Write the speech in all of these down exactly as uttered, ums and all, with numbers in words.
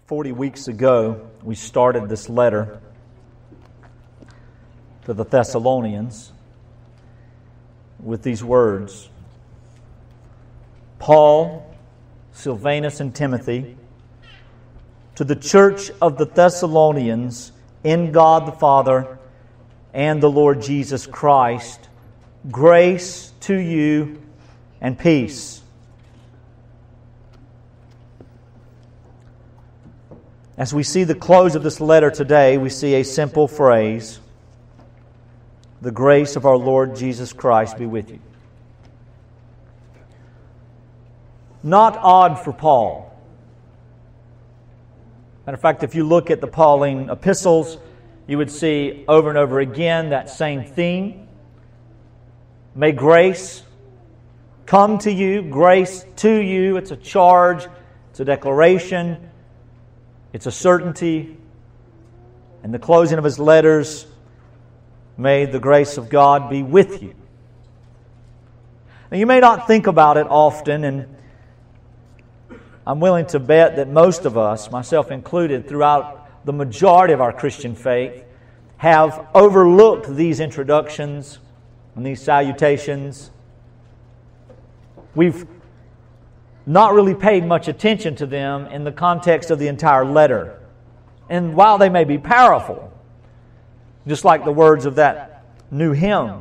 Forty weeks ago, we started this letter to the Thessalonians with these words: Paul, Silvanus, and Timothy, to the church of the Thessalonians in God the Father and the Lord Jesus Christ, grace to you and peace. As we see the close of this letter today, we see a simple phrase: the grace of our Lord Jesus Christ be with you. Not odd for Paul. Matter of fact, if you look at the Pauline epistles, you would see over and over again that same theme. May grace come to you, grace to you. It's a charge, it's a declaration, it's a certainty. And the closing of his letters, may the grace of God be with you. Now, you may not think about it often, and I'm willing to bet that most of us, myself included, throughout the majority of our Christian faith, have overlooked these introductions and these salutations. We've not really paid much attention to them in the context of the entire letter. And while they may be powerful, just like the words of that new hymn,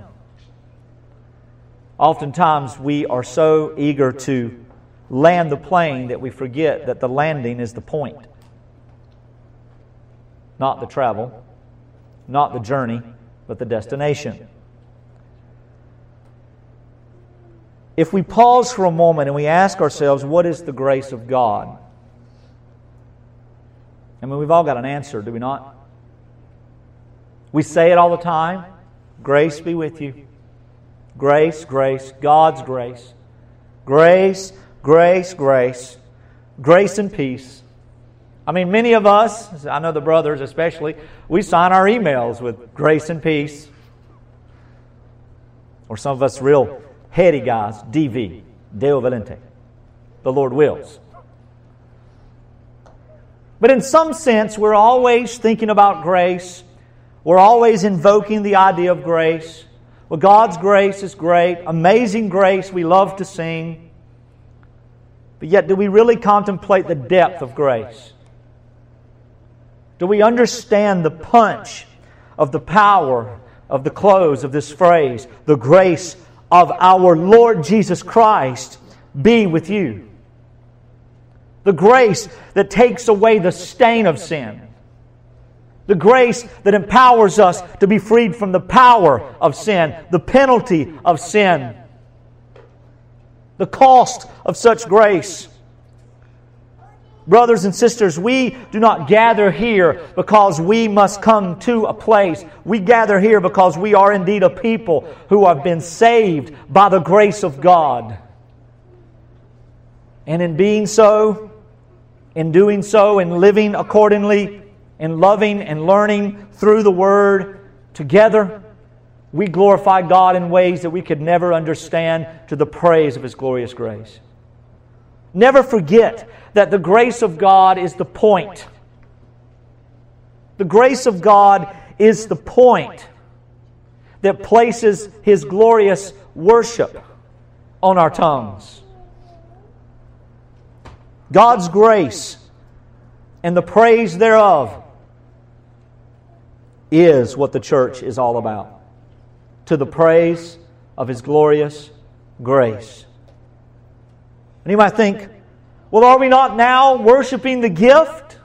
oftentimes we are so eager to land the plane that we forget that the landing is the point. Not the travel, not the journey, but the destination. If we pause for a moment and we ask ourselves, what is the grace of God? I mean, we've all got an answer, do we not? We say it all the time. Grace be with you. Grace, grace, God's grace. Grace, grace, grace. Grace and peace. I mean, many of us, I know the brothers especially, we sign our emails with grace and peace. Or some of us real heady guys, D V, Deo Volente. The Lord wills. But in some sense, we're always thinking about grace. We're always invoking the idea of grace. Well, God's grace is great. Amazing grace we love to sing. But yet, do we really contemplate the depth of grace? Do we understand the punch of the power of the close of this phrase? The grace of our Lord Jesus Christ be with you. The grace that takes away the stain of sin. The grace that empowers us to be freed from the power of sin, the penalty of sin. The cost of such grace. Brothers and sisters, we do not gather here because we must come to a place. We gather here because we are indeed a people who have been saved by the grace of God. And in being so, in doing so, in living accordingly, in loving and learning through the Word together, we glorify God in ways that we could never understand, to the praise of His glorious grace. Never forget that the grace of God is the point. The grace of God is the point that places His glorious worship on our tongues. God's grace and the praise thereof is what the church is all about. To the praise of His glorious grace. And you might think, well, are we not now worshiping the gift?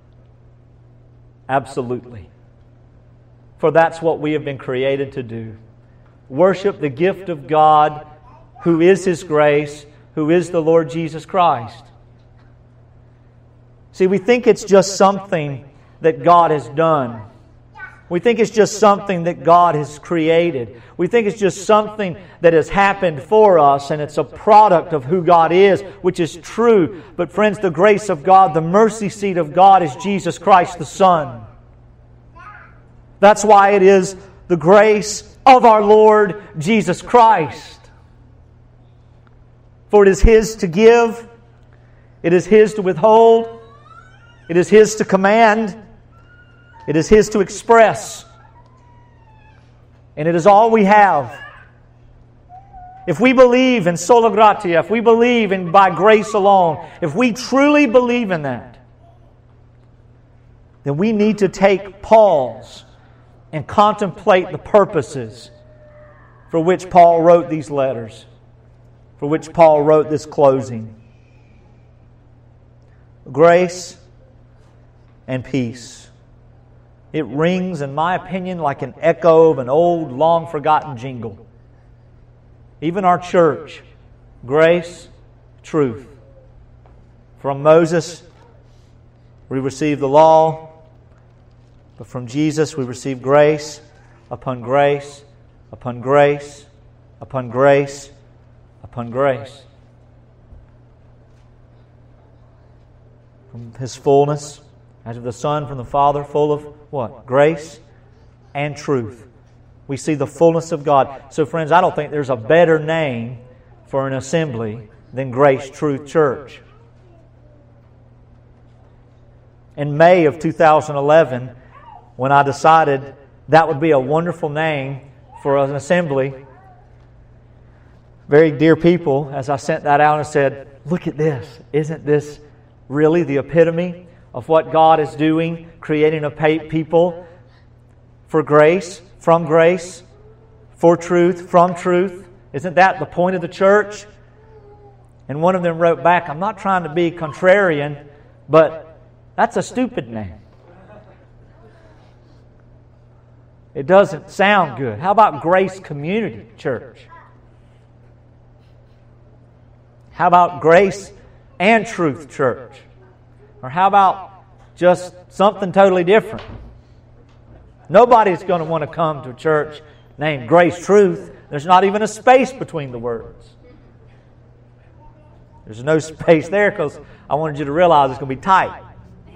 Absolutely. For that's what we have been created to do. Worship the gift of God, who is His grace, who is the Lord Jesus Christ. See, we think it's just something that God has done. We think it's just something that God has created. We think it's just something that has happened for us, and it's a product of who God is, which is true. But friends, the grace of God, the mercy seat of God is Jesus Christ the Son. That's why it is the grace of our Lord Jesus Christ. For it is His to give, it is His to withhold, It is His to command. It is His to express. And it is all we have. If we believe in sola gratia, if we believe in by grace alone, if we truly believe in that, then we need to take pause and contemplate the purposes for which Paul wrote these letters, for which Paul wrote this closing. Grace and peace. It rings, in my opinion, like an echo of an old, long-forgotten jingle. Even our church, grace, truth. From Moses, we receive the law, but from Jesus, we receive grace upon grace, upon grace, upon grace, upon grace. From His fullness, as of the Son from the Father, full of what? Grace and truth. We see the fullness of God. So friends, I don't think there's a better name for an assembly than Grace Truth Church. In May of two thousand eleven, when I decided that would be a wonderful name for an assembly, very dear people, as I sent that out and said, look at this. Isn't this really the epitome of what God is doing, creating a people for grace, from grace, for truth, from truth? Isn't that the point of the church? And one of them wrote back, I'm not trying to be contrarian, but that's a stupid name. It doesn't sound good. How about Grace Community Church? How about Grace and Truth Church? Or how about just something totally different? Nobody's going to want to come to a church named Grace Truth. There's not even a space between the words. There's no space there because I wanted you to realize it's going to be tight.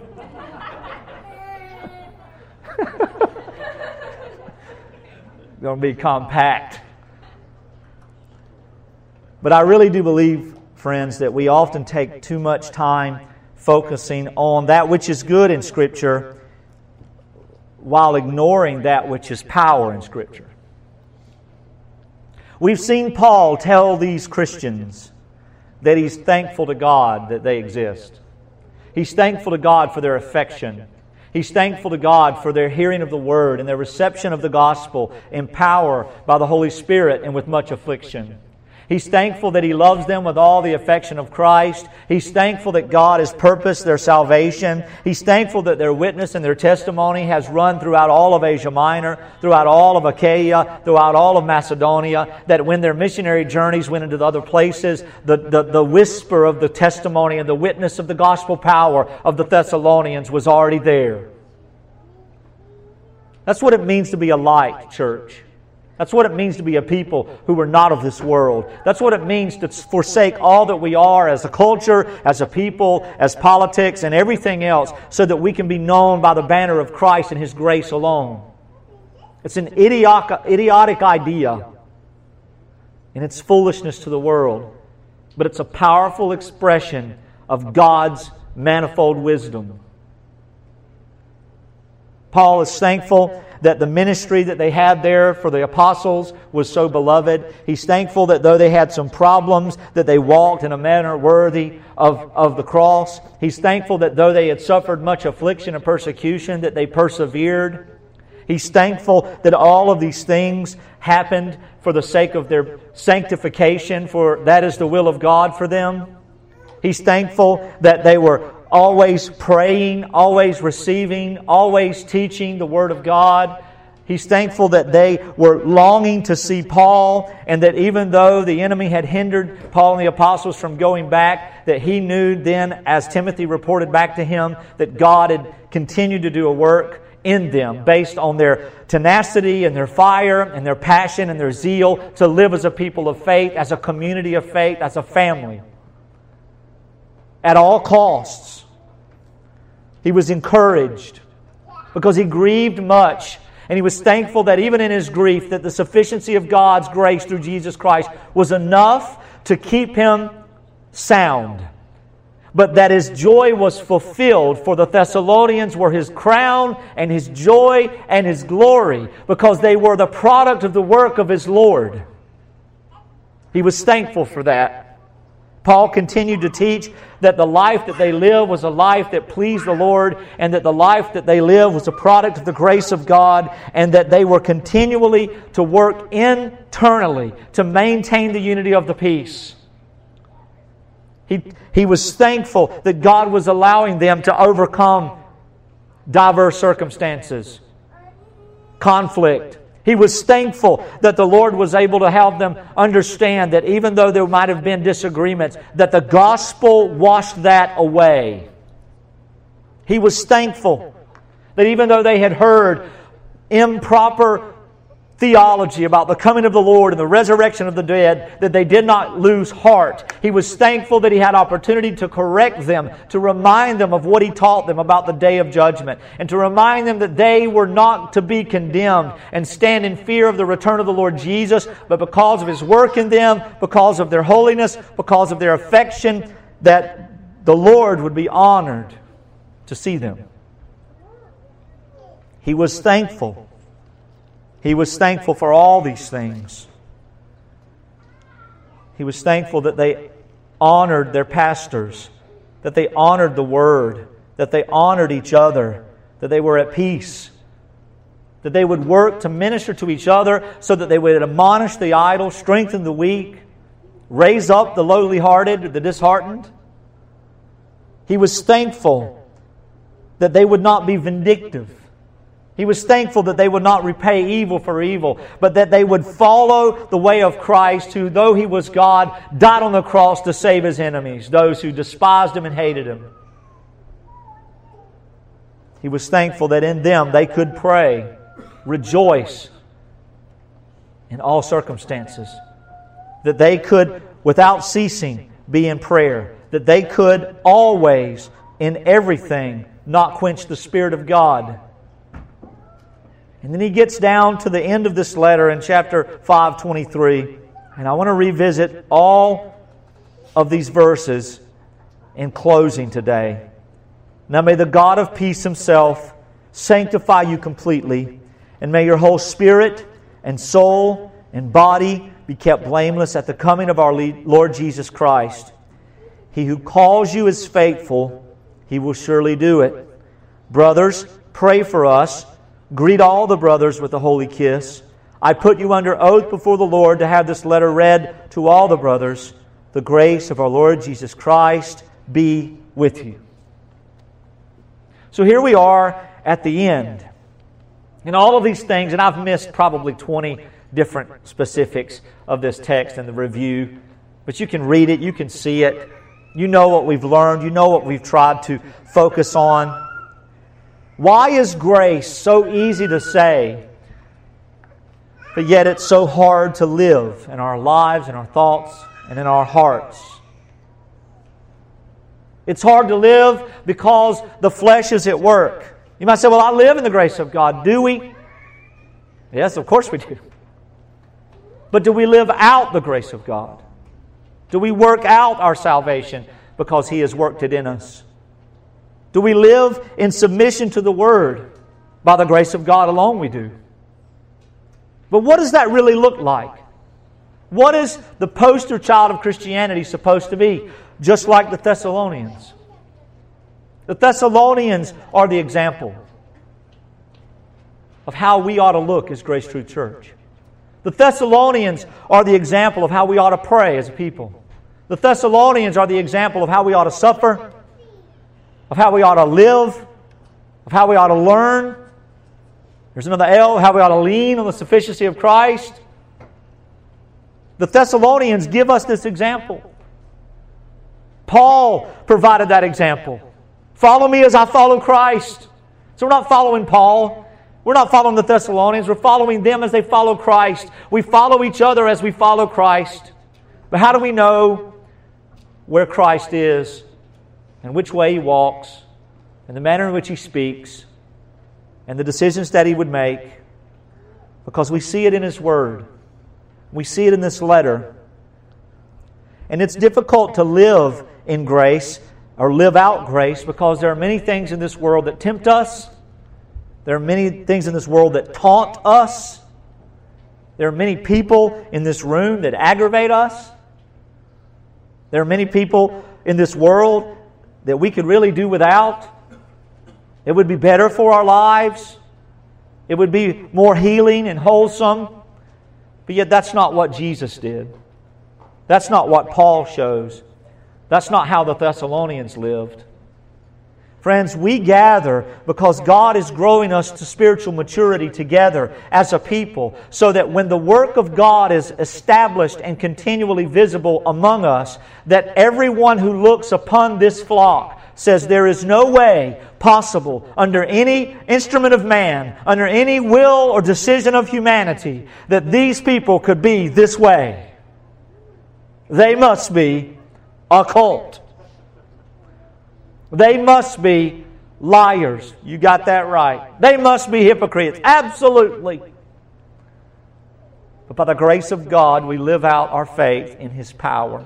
It's going to be compact. But I really do believe, friends, that we often take too much time focusing on that which is good in Scripture while ignoring that which is power in Scripture. We've seen Paul tell these Christians that he's thankful to God that they exist. He's thankful to God for their affection. He's thankful to God for their hearing of the Word and their reception of the gospel in power by the Holy Spirit and with much affliction. He's thankful that He loves them with all the affection of Christ. He's thankful that God has purposed their salvation. He's thankful that their witness and their testimony has run throughout all of Asia Minor, throughout all of Achaia, throughout all of Macedonia, that when their missionary journeys went into the other places, the, the, the whisper of the testimony and the witness of the gospel power of the Thessalonians was already there. That's what it means to be a light, church. That's what it means to be a people who are not of this world. That's what it means to forsake all that we are as a culture, as a people, as politics, and everything else, so that we can be known by the banner of Christ and His grace alone. It's an idiotic, idiotic idea, and it's foolishness to the world. But it's a powerful expression of God's manifold wisdom. Paul is thankful that the ministry that they had there for the apostles was so beloved. He's thankful that though they had some problems, that they walked in a manner worthy of, of the cross. He's thankful that though they had suffered much affliction and persecution, that they persevered. He's thankful that all of these things happened for the sake of their sanctification, for that is the will of God for them. He's thankful that they were always praying, always receiving, always teaching the Word of God. He's thankful that they were longing to see Paul, and that even though the enemy had hindered Paul and the apostles from going back, that he knew then, as Timothy reported back to him, that God had continued to do a work in them based on their tenacity and their fire and their passion and their zeal to live as a people of faith, as a community of faith, as a family. At all costs. He was encouraged because he grieved much, and he was thankful that even in his grief, that the sufficiency of God's grace through Jesus Christ was enough to keep him sound. but that His joy was fulfilled, for the Thessalonians were His crown and His joy and His glory, because they were the product of the work of His Lord. He was thankful for that. Paul continued to teach that the life that they lived was a life that pleased the Lord, and that the life that they lived was a product of the grace of God, and that they were continually to work internally to maintain the unity of the peace. He, he was thankful that God was allowing them to overcome diverse circumstances, conflict. He was thankful that the Lord was able to help them understand that even though there might have been disagreements, that the gospel washed that away. He was thankful that even though they had heard improper theology about the coming of the Lord and the resurrection of the dead, that they did not lose heart. He was thankful that He had opportunity to correct them, to remind them of what He taught them about the day of judgment, and to remind them that they were not to be condemned and stand in fear of the return of the Lord Jesus, but because of His work in them, because of their holiness, because of their affection, that the Lord would be honored to see them. He was thankful. He was thankful for all these things. He was thankful that they honored their pastors, that they honored the Word, that they honored each other, that they were at peace, that they would work to minister to each other so that they would admonish the idle, strengthen the weak, raise up the lowly-hearted, the disheartened. He was thankful that they would not be vindictive. He was thankful that they would not repay evil for evil, but that they would follow the way of Christ, who, though He was God, died on the cross to save His enemies, those who despised Him and hated Him. He was thankful that in them they could pray, rejoice in all circumstances, that they could, without ceasing, be in prayer, that they could always, in everything, not quench the Spirit of God. And then he gets down to the end of this letter in chapter five twenty-three. And I want to revisit all of these verses in closing today. Now may the God of peace Himself sanctify you completely, and may your whole spirit and soul and body be kept blameless at the coming of our Lord Jesus Christ. He who calls you is faithful. He will surely do it. Brothers, pray for us. Greet all the brothers with a holy kiss. I put you under oath before the Lord to have this letter read to all the brothers. The grace of our Lord Jesus Christ be with you. So here we are at the end. And all of these things, and I've missed probably twenty different specifics of this text and the review, but you can read it, you can see it. You know what we've learned, you know what we've tried to focus on. Why is grace so easy to say, but yet it's so hard to live in our lives, in our thoughts, and in our hearts? It's hard to live because the flesh is at work. You might say, well, I live in the grace of God. Do we? Yes, of course we do. But do we live out the grace of God? Do we work out our salvation because He has worked it in us? Do we live in submission to the Word? By the grace of God alone we do. But what does that really look like? What is the poster child of Christianity supposed to be? Just like the Thessalonians. The Thessalonians are the example of how we ought to look as Grace Truth Church. The Thessalonians are the example of how we ought to pray as a people. The Thessalonians are the example of how we ought to suffer, of how we ought to live, of how we ought to learn. There's another L, how we ought to lean on the sufficiency of Christ. The Thessalonians give us this example. Paul provided that example. Follow me as I follow Christ. So we're not following Paul. We're not following the Thessalonians. We're following them as they follow Christ. We follow each other as we follow Christ. But how do we know where Christ is and which way He walks and the manner in which He speaks and the decisions that He would make? Because we see it in His Word. We see it in this letter. And it's difficult to live in grace or live out grace because there are many things in this world that tempt us. There are many things in this world that taunt us. There are many people in this room that aggravate us. There are many people in this world that we could really do without. It would be better for our lives. It would be more healing and wholesome. But yet that's not what Jesus did. That's not what Paul shows. That's not how the Thessalonians lived. Friends, we gather because God is growing us to spiritual maturity together as a people, so that when the work of God is established and continually visible among us, that everyone who looks upon this flock says there is no way possible under any instrument of man, under any will or decision of humanity, that these people could be this way. They must be a cult. They must be liars. You got that right. They must be hypocrites. Absolutely. But by the grace of God, we live out our faith in His power.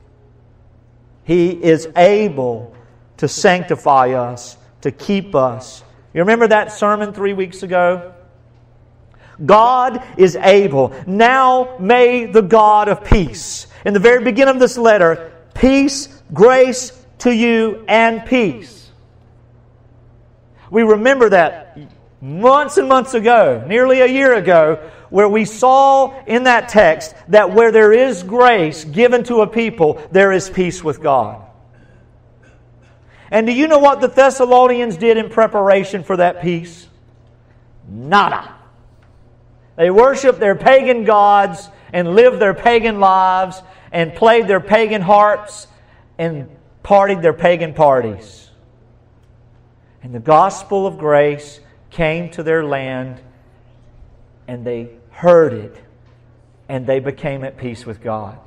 He is able to sanctify us, to keep us. You remember that sermon three weeks ago? God is able. Now may the God of peace. In the very beginning of this letter, peace, grace to you and peace. We remember that months and months ago, nearly a year ago, where we saw in that text that where there is grace given to a people, there is peace with God. And do you know what the Thessalonians did in preparation for that peace? Nada. They worshiped their pagan gods and lived their pagan lives and played their pagan harps and partied their pagan parties. And the gospel of grace came to their land, and they heard it, and they became at peace with God.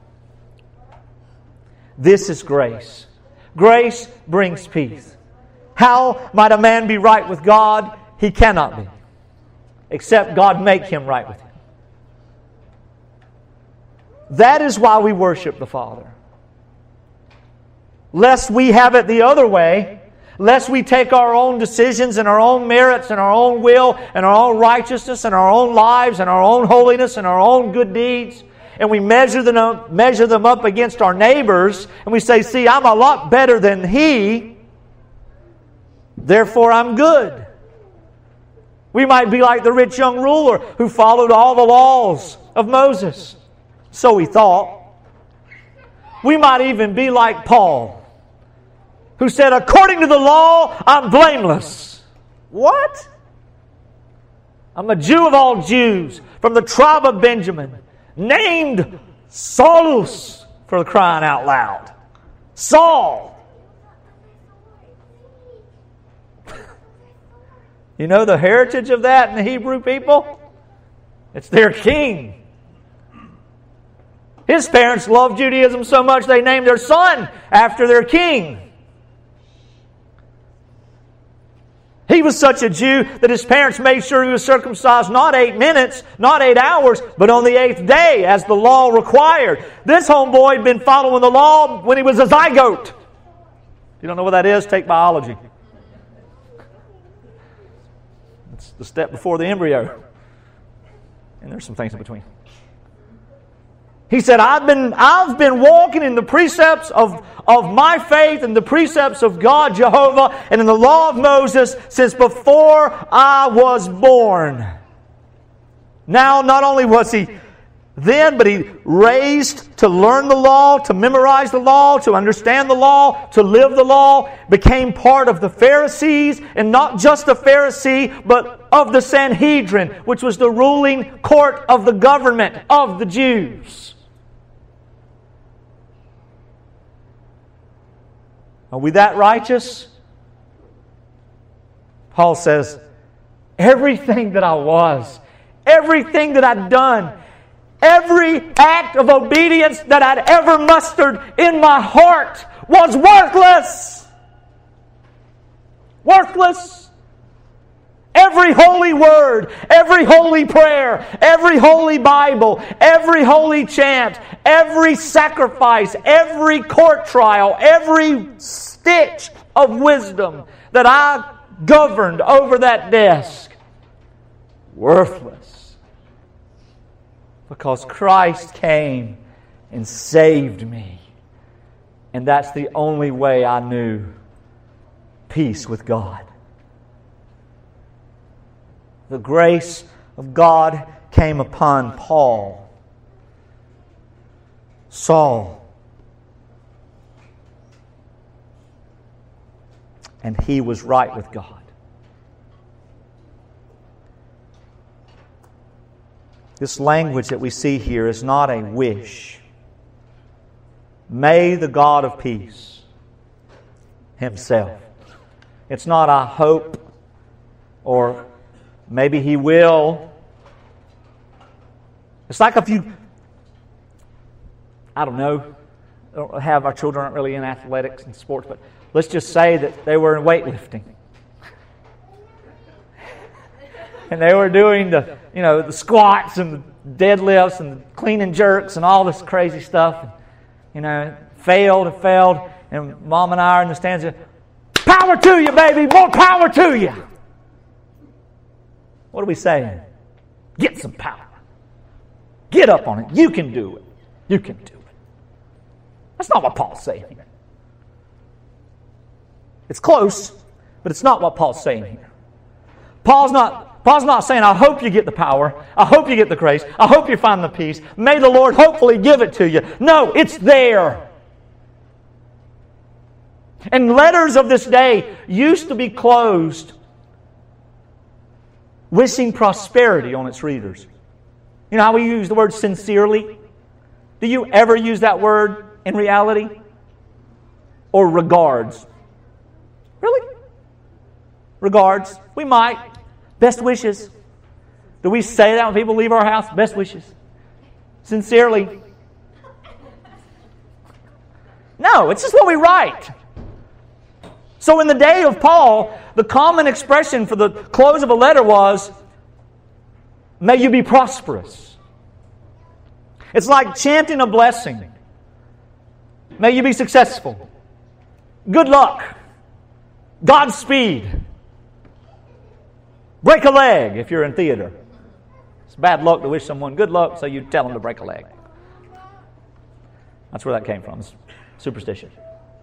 This is grace. Grace brings peace. How might a man be right with God? He cannot be, except God make him right with Him. That is why we worship the Father. Lest we have it the other way, lest we take our own decisions and our own merits and our own will and our own righteousness and our own lives and our own holiness and our own good deeds, and we measure them up, measure them up against our neighbors, and we say, see, I'm a lot better than he, therefore I'm good. We might be like the rich young ruler who followed all the laws of Moses. So he thought. We might even be like Paul, who said, according to the law, I'm blameless. What? I'm a Jew of all Jews, from the tribe of Benjamin, named Saulus, for the crying out loud. Saul. You know the heritage of that in the Hebrew people? It's their king. His parents loved Judaism so much they named their son after their king. He was such a Jew that his parents made sure he was circumcised not eight minutes, not eight hours, but on the eighth day, as the law required. This homeboy had been following the law when he was a zygote. If you don't know what that is, take biology. It's the step before the embryo. And there's some things in between. He said, I've been, I've been walking in the precepts of, of my faith and the precepts of God Jehovah and in the law of Moses since before I was born. Now, not only was he then, but he raised to learn the law, to memorize the law, to understand the law, to live the law, became part of the Pharisees, and not just the Pharisee, but of the Sanhedrin, which was the ruling court of the government of the Jews. Are we that righteous? Paul says, everything that I was, everything that I'd done, every act of obedience that I'd ever mustered in my heart was worthless. Worthless. every holy word, every holy prayer, every holy Bible, every holy chant, every sacrifice, every court trial, every stitch of wisdom that I governed over that desk, worthless. Because Christ came and saved me. And that's the only way I knew peace with God. The grace of God came upon Paul, Saul, and he was right with God. This language that we see here is not a wish. May the God of peace Himself. It's not I hope or maybe He will. It's like if you, I don't know, don't have our children aren't really in athletics and sports, but let's just say that they were in weightlifting. And they were doing the, you know, the squats and the deadlifts and the clean and jerks and all this crazy stuff. You know, failed and failed. And Mom and I are in the stands and, power to you, baby! More power to you! What are we saying? Get some power. Get up on it. You can do it. You can do it. That's not what Paul's saying here. It's close, but it's not what Paul's saying here. Paul's not, Paul's not saying, I hope you get the power. I hope you get the grace. I hope you find the peace. May the Lord hopefully give it to you. No, it's there. And letters of this day used to be closed wishing prosperity on its readers. You know how we use the word sincerely? Do you ever use that word in reality? Or regards? Really? Regards. We might. Best wishes. Do we say that when people leave our house? Best wishes. Sincerely. No, it's just what we write. So in the day of Paul, the common expression for the close of a letter was, may you be prosperous. It's like chanting a blessing. May you be successful. Good luck. Godspeed. Break a leg if you're in theater. It's bad luck to wish someone good luck, so you tell them to break a leg. That's where that came from. It's superstition.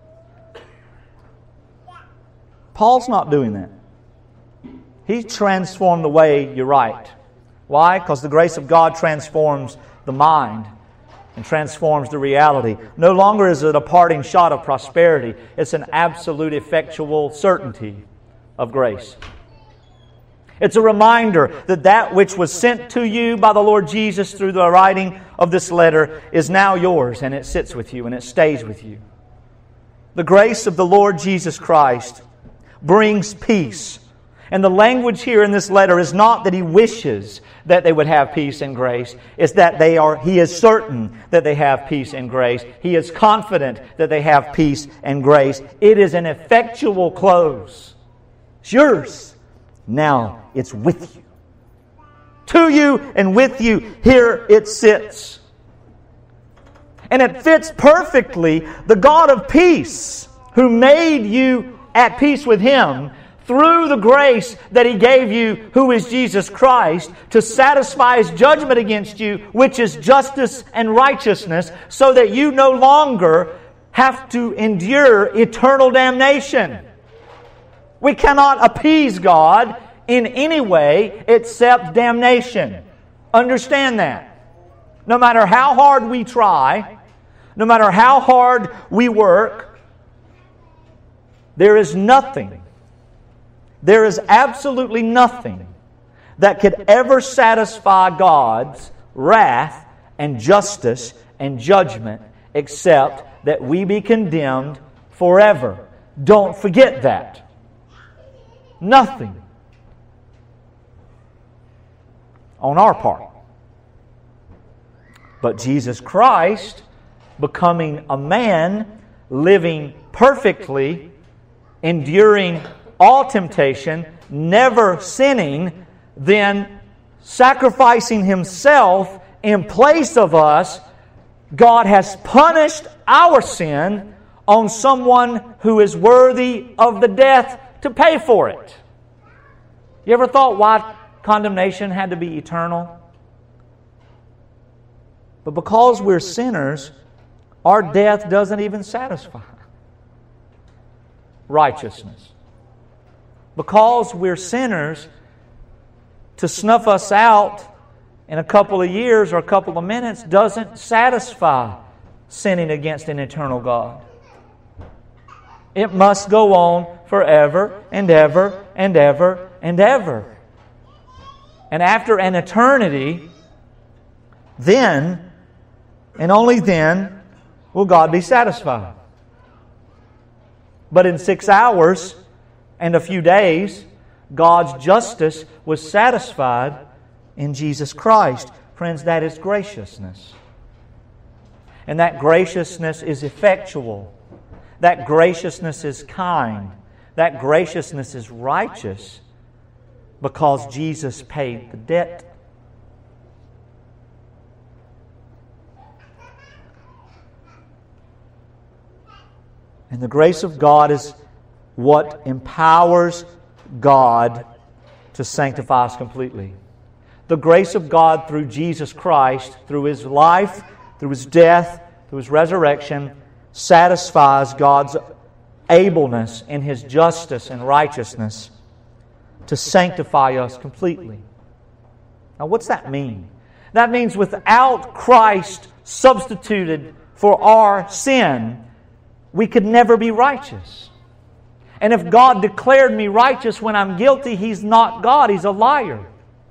Paul's not doing that. He transformed the way you write. Why? Because the grace of God transforms the mind and transforms the reality. No longer is it a parting shot of prosperity. It's an absolute effectual certainty of grace. It's a reminder that that which was sent to you by the Lord Jesus through the writing of this letter is now yours, and it sits with you and it stays with you. The grace of the Lord Jesus Christ brings peace. And the language here in this letter is not that he wishes that they would have peace and grace. It's that they are, he is certain that they have peace and grace. He is confident that they have peace and grace. It is an effectual close. It's yours. Now it's with you. To you and with you, here it sits. And it fits perfectly the God of peace who made you at peace with Him through the grace that He gave you, who is Jesus Christ, to satisfy His judgment against you, which is justice and righteousness, so that you no longer have to endure eternal damnation. We cannot appease God in any way except damnation. Understand that. No matter how hard we try, no matter how hard we work, there is nothing, there is absolutely nothing that could ever satisfy God's wrath and justice and judgment except that we be condemned forever. Don't forget that. Nothing on our part. But Jesus Christ, becoming a man, living perfectly, enduring all temptation, never sinning, then sacrificing Himself in place of us, God has punished our sin on someone who is worthy of the death to pay for it. You ever thought why condemnation had to be eternal? But because we're sinners, our death doesn't even satisfy righteousness. Because we're sinners, to snuff us out in a couple of years or a couple of minutes doesn't satisfy sinning against an eternal God. It must go on forever and ever and ever and ever. And after an eternity, then, and only then, will God be satisfied. But in six hours and a few days, God's justice was satisfied in Jesus Christ. Friends, that is graciousness. And that graciousness is effectual. That graciousness is kind. That graciousness is righteous because Jesus paid the debt. And the grace of God is what empowers God to sanctify us completely. The grace of God through Jesus Christ, through His life, through His death, through His resurrection, satisfies God's ableness in His justice and righteousness to sanctify us completely. Now, what's that mean? That means without Christ substituted for our sin, we could never be righteous. And if God declared me righteous when I'm guilty, He's not God. He's a liar.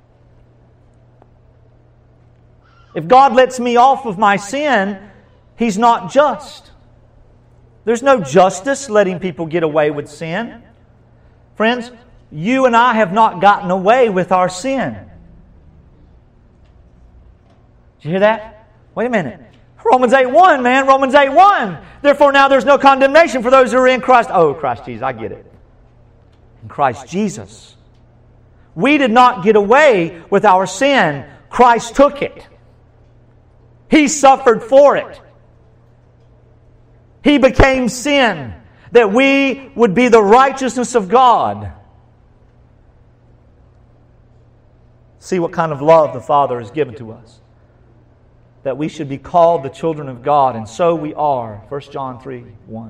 If God lets me off of my sin, He's not just. There's no justice letting people get away with sin. Friends, you and I have not gotten away with our sin. Did you hear that? Wait a minute. Romans eight one, man. Romans eight one. Therefore now there's no condemnation for those who are in Christ. Oh, Christ Jesus, I get it. In Christ Jesus. We did not get away with our sin. Christ took it. He suffered for it. He became sin that we would be the righteousness of God. See what kind of love the Father has given to us. That we should be called the children of God, and so we are. First John three one.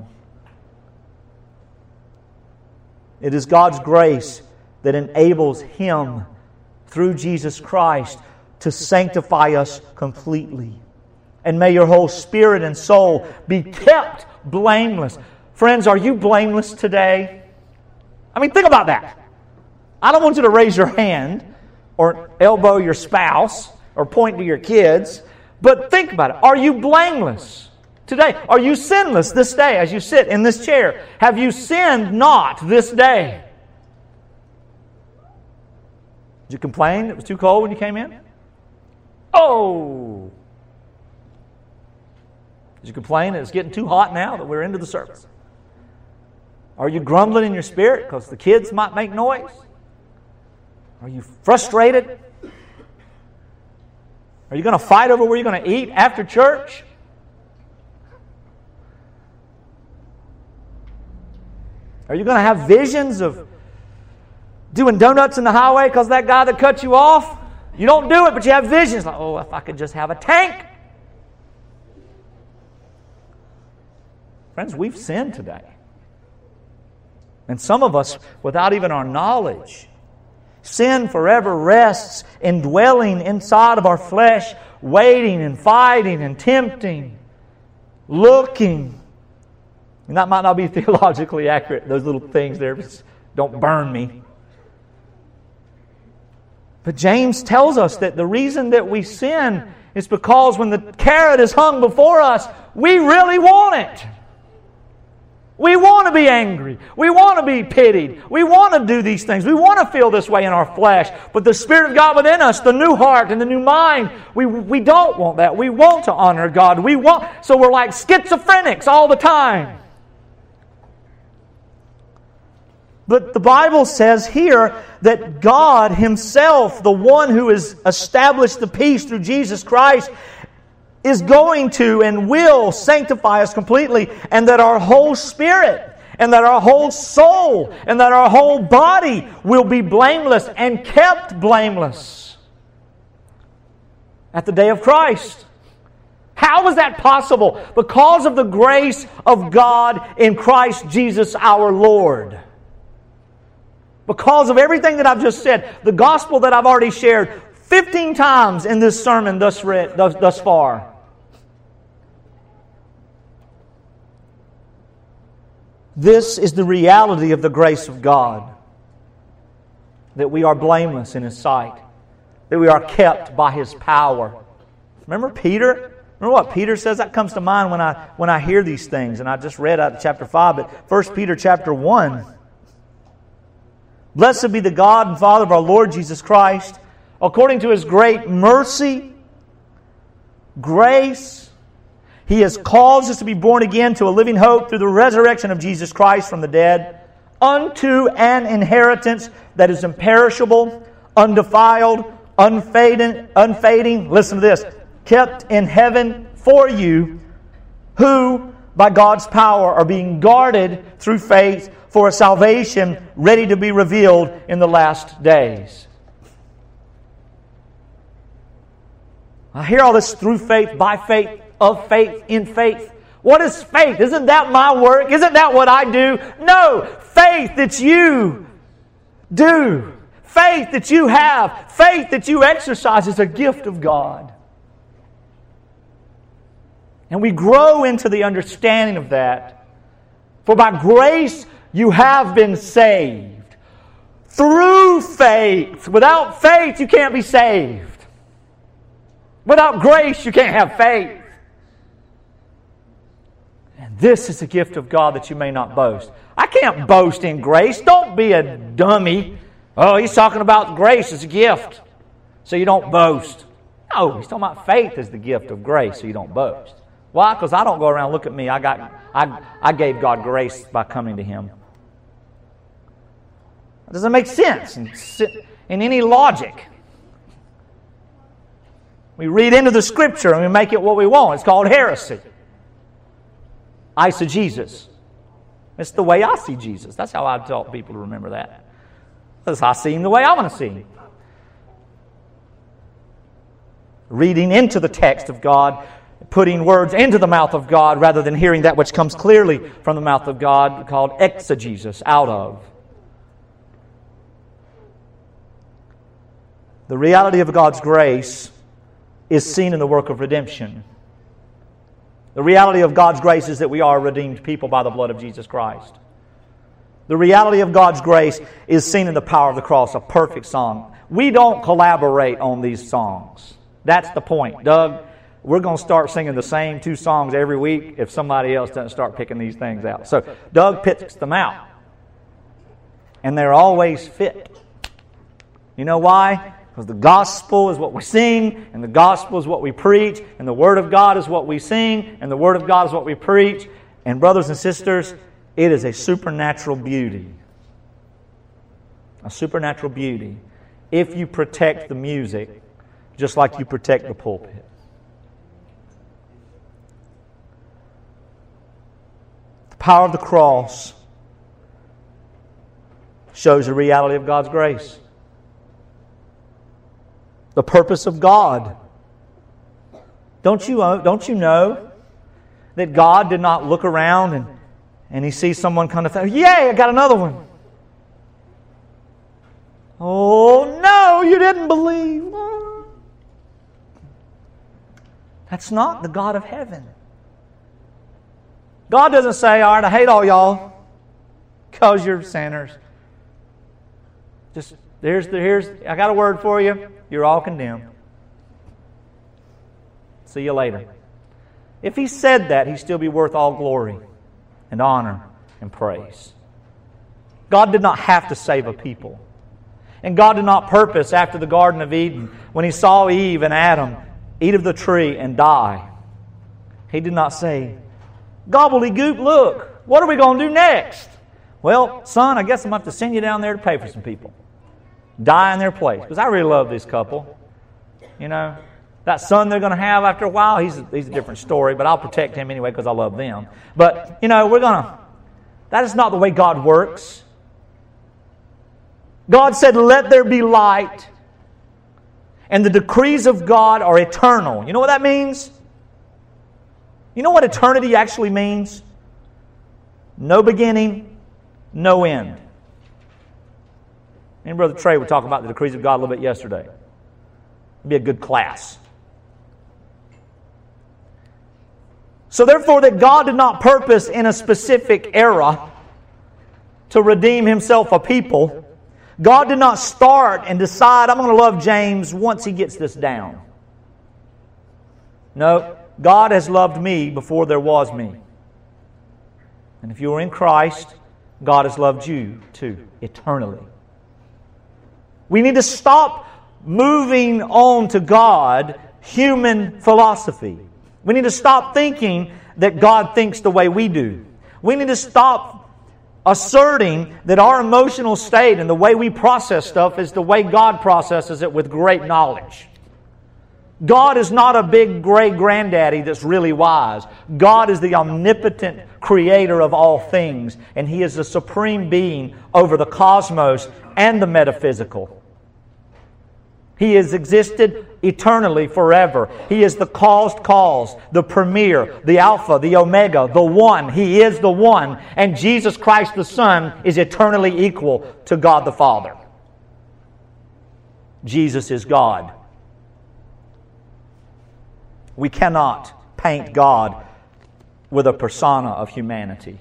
It is God's grace that enables Him, through Jesus Christ, to sanctify us completely. And may your whole spirit and soul be kept blameless. Friends, are you blameless today? I mean, think about that. I don't want you to raise your hand or elbow your spouse or point to your kids. But think about it. Are you blameless today? Are you sinless this day as you sit in this chair? Have you sinned not this day? Did you complain it was too cold when you came in? Oh! Did you complain that it's getting too hot now that we're into the service? Are you grumbling in your spirit because the kids might make noise? Are you frustrated? Are you going to fight over where you're going to eat after church? Are you going to have visions of doing donuts in the highway because that guy that cut you off? You don't do it, but you have visions like, oh, if I could just have a tank. Friends, we've sinned today. And some of us, without even our knowledge, sin forever rests indwelling inside of our flesh, waiting and fighting and tempting, looking. And that might not be theologically accurate, those little things there. Don't burn me. But James tells us that the reason that we sin is because when the carrot is hung before us, we really want it. We want to be angry. We want to be pitied. We want to do these things. We want to feel this way in our flesh. But the Spirit of God within us, the new heart and the new mind, we, we don't want that. We want to honor God. We want, so we're like schizophrenics all the time. But the Bible says here that God Himself, the one who has established the peace through Jesus Christ, is going to and will sanctify us completely, and that our whole spirit, and that our whole soul, and that our whole body will be blameless and kept blameless at the day of Christ. How is that possible? Because of the grace of God in Christ Jesus our Lord. Because of everything that I've just said, the gospel that I've already shared fifteen times in this sermon thus, read, thus, thus far. This is the reality of the grace of God. That we are blameless in His sight. That we are kept by His power. Remember Peter? Remember what Peter says? That comes to mind when I when I hear these things. And I just read out of chapter five, but First Peter chapter one. Blessed be the God and Father of our Lord Jesus Christ, according to His great mercy, grace, He has caused us to be born again to a living hope through the resurrection of Jesus Christ from the dead, unto an inheritance that is imperishable, undefiled, unfading, unfading, listen to this, kept in heaven for you, who by God's power are being guarded through faith for a salvation ready to be revealed in the last days. I hear all this through faith, by faith, of faith, in faith. What is faith? Isn't that my work? Isn't that what I do? No! Faith that you do. Faith that you have. Faith that you exercise is a gift of God. And we grow into the understanding of that. For by grace you have been saved. Through faith. Without faith you can't be saved. Without grace you can't have faith. And this is a gift of God that you may not boast. I can't boast in grace. Don't be a dummy. Oh, he's talking about grace as a gift, so you don't boast. No, he's talking about faith as the gift of grace, so you don't boast. Why? Because I don't go around, look at me, I got, I, I gave God grace by coming to Him. It doesn't make sense in, in any logic. We read into the Scripture and we make it what we want. It's called heresy. Eisegesis. It's the way I see Jesus. That's how I tell people to remember that. Because I see Him the way I want to see Him. Reading into the text of God, putting words into the mouth of God rather than hearing that which comes clearly from the mouth of God, called exegesis, out of. The reality of God's grace is seen in the work of redemption. The reality of God's grace is that we are redeemed people by the blood of Jesus Christ. The reality of God's grace is seen in the power of the cross, a perfect song. We don't collaborate on these songs. That's the point. Doug, we're going to start singing the same two songs every week if somebody else doesn't start picking these things out. So Doug picks them out. And they're always fit. You know why? Because the gospel is what we sing, and the gospel is what we preach, and the Word of God is what we sing, and the Word of God is what we preach. And brothers and sisters, it is a supernatural beauty. A supernatural beauty. If you protect the music, just like you protect the pulpit. The power of the cross shows the reality of God's grace. The purpose of God. Don't you, don't you know that God did not look around and, and He sees someone kind of think, yay, I got another one. Oh, no, you didn't believe. That's not the God of heaven. God doesn't say, all right, I hate all y'all because you're sinners. Just, here's, the, here's, I got a word for you. You're all condemned. See you later. If He said that, He'd still be worth all glory and honor and praise. God did not have to save a people. And God did not purpose after the Garden of Eden, when He saw Eve and Adam eat of the tree and die. He did not say, gobbledygook, look, what are we going to do next? Well, son, I guess I'm going to have to send you down there to pay for some people. Die in their place. Because I really love this couple. You know, that son they're going to have after a while, he's a, he's a different story, but I'll protect him anyway because I love them. But, you know, we're going to... That is not the way God works. God said, let there be light. And the decrees of God are eternal. You know what that means? You know what eternity actually means? No beginning, no end. Me and Brother Trey were talking about the decrees of God a little bit yesterday. It'd be a good class. So therefore, that God did not purpose in a specific era to redeem Himself a people. God did not start and decide, I'm going to love James once he gets this down. No, God has loved me before there was me. And if you are in Christ, God has loved you too, eternally. We need to stop moving on to God human philosophy. We need to stop thinking that God thinks the way we do. We need to stop asserting that our emotional state and the way we process stuff is the way God processes it with great knowledge. God is not a big great granddaddy that's really wise. God is the omnipotent creator of all things, and He is the supreme being over the cosmos and the metaphysical. He has existed eternally, forever. He is the caused cause, the premier, the Alpha, the Omega, the One. He is the One. And Jesus Christ the Son is eternally equal to God the Father. Jesus is God. We cannot paint God with a persona of humanity.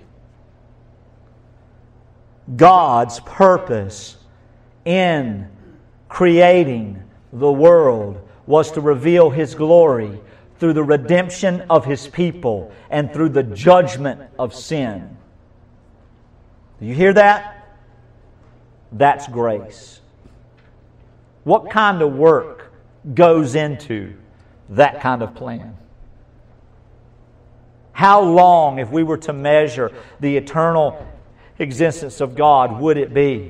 God's purpose in creating the world was to reveal His glory through the redemption of His people and through the judgment of sin. Do you hear that? That's grace. What kind of work goes into that kind of plan? How long, if we were to measure the eternal existence of God, would it be?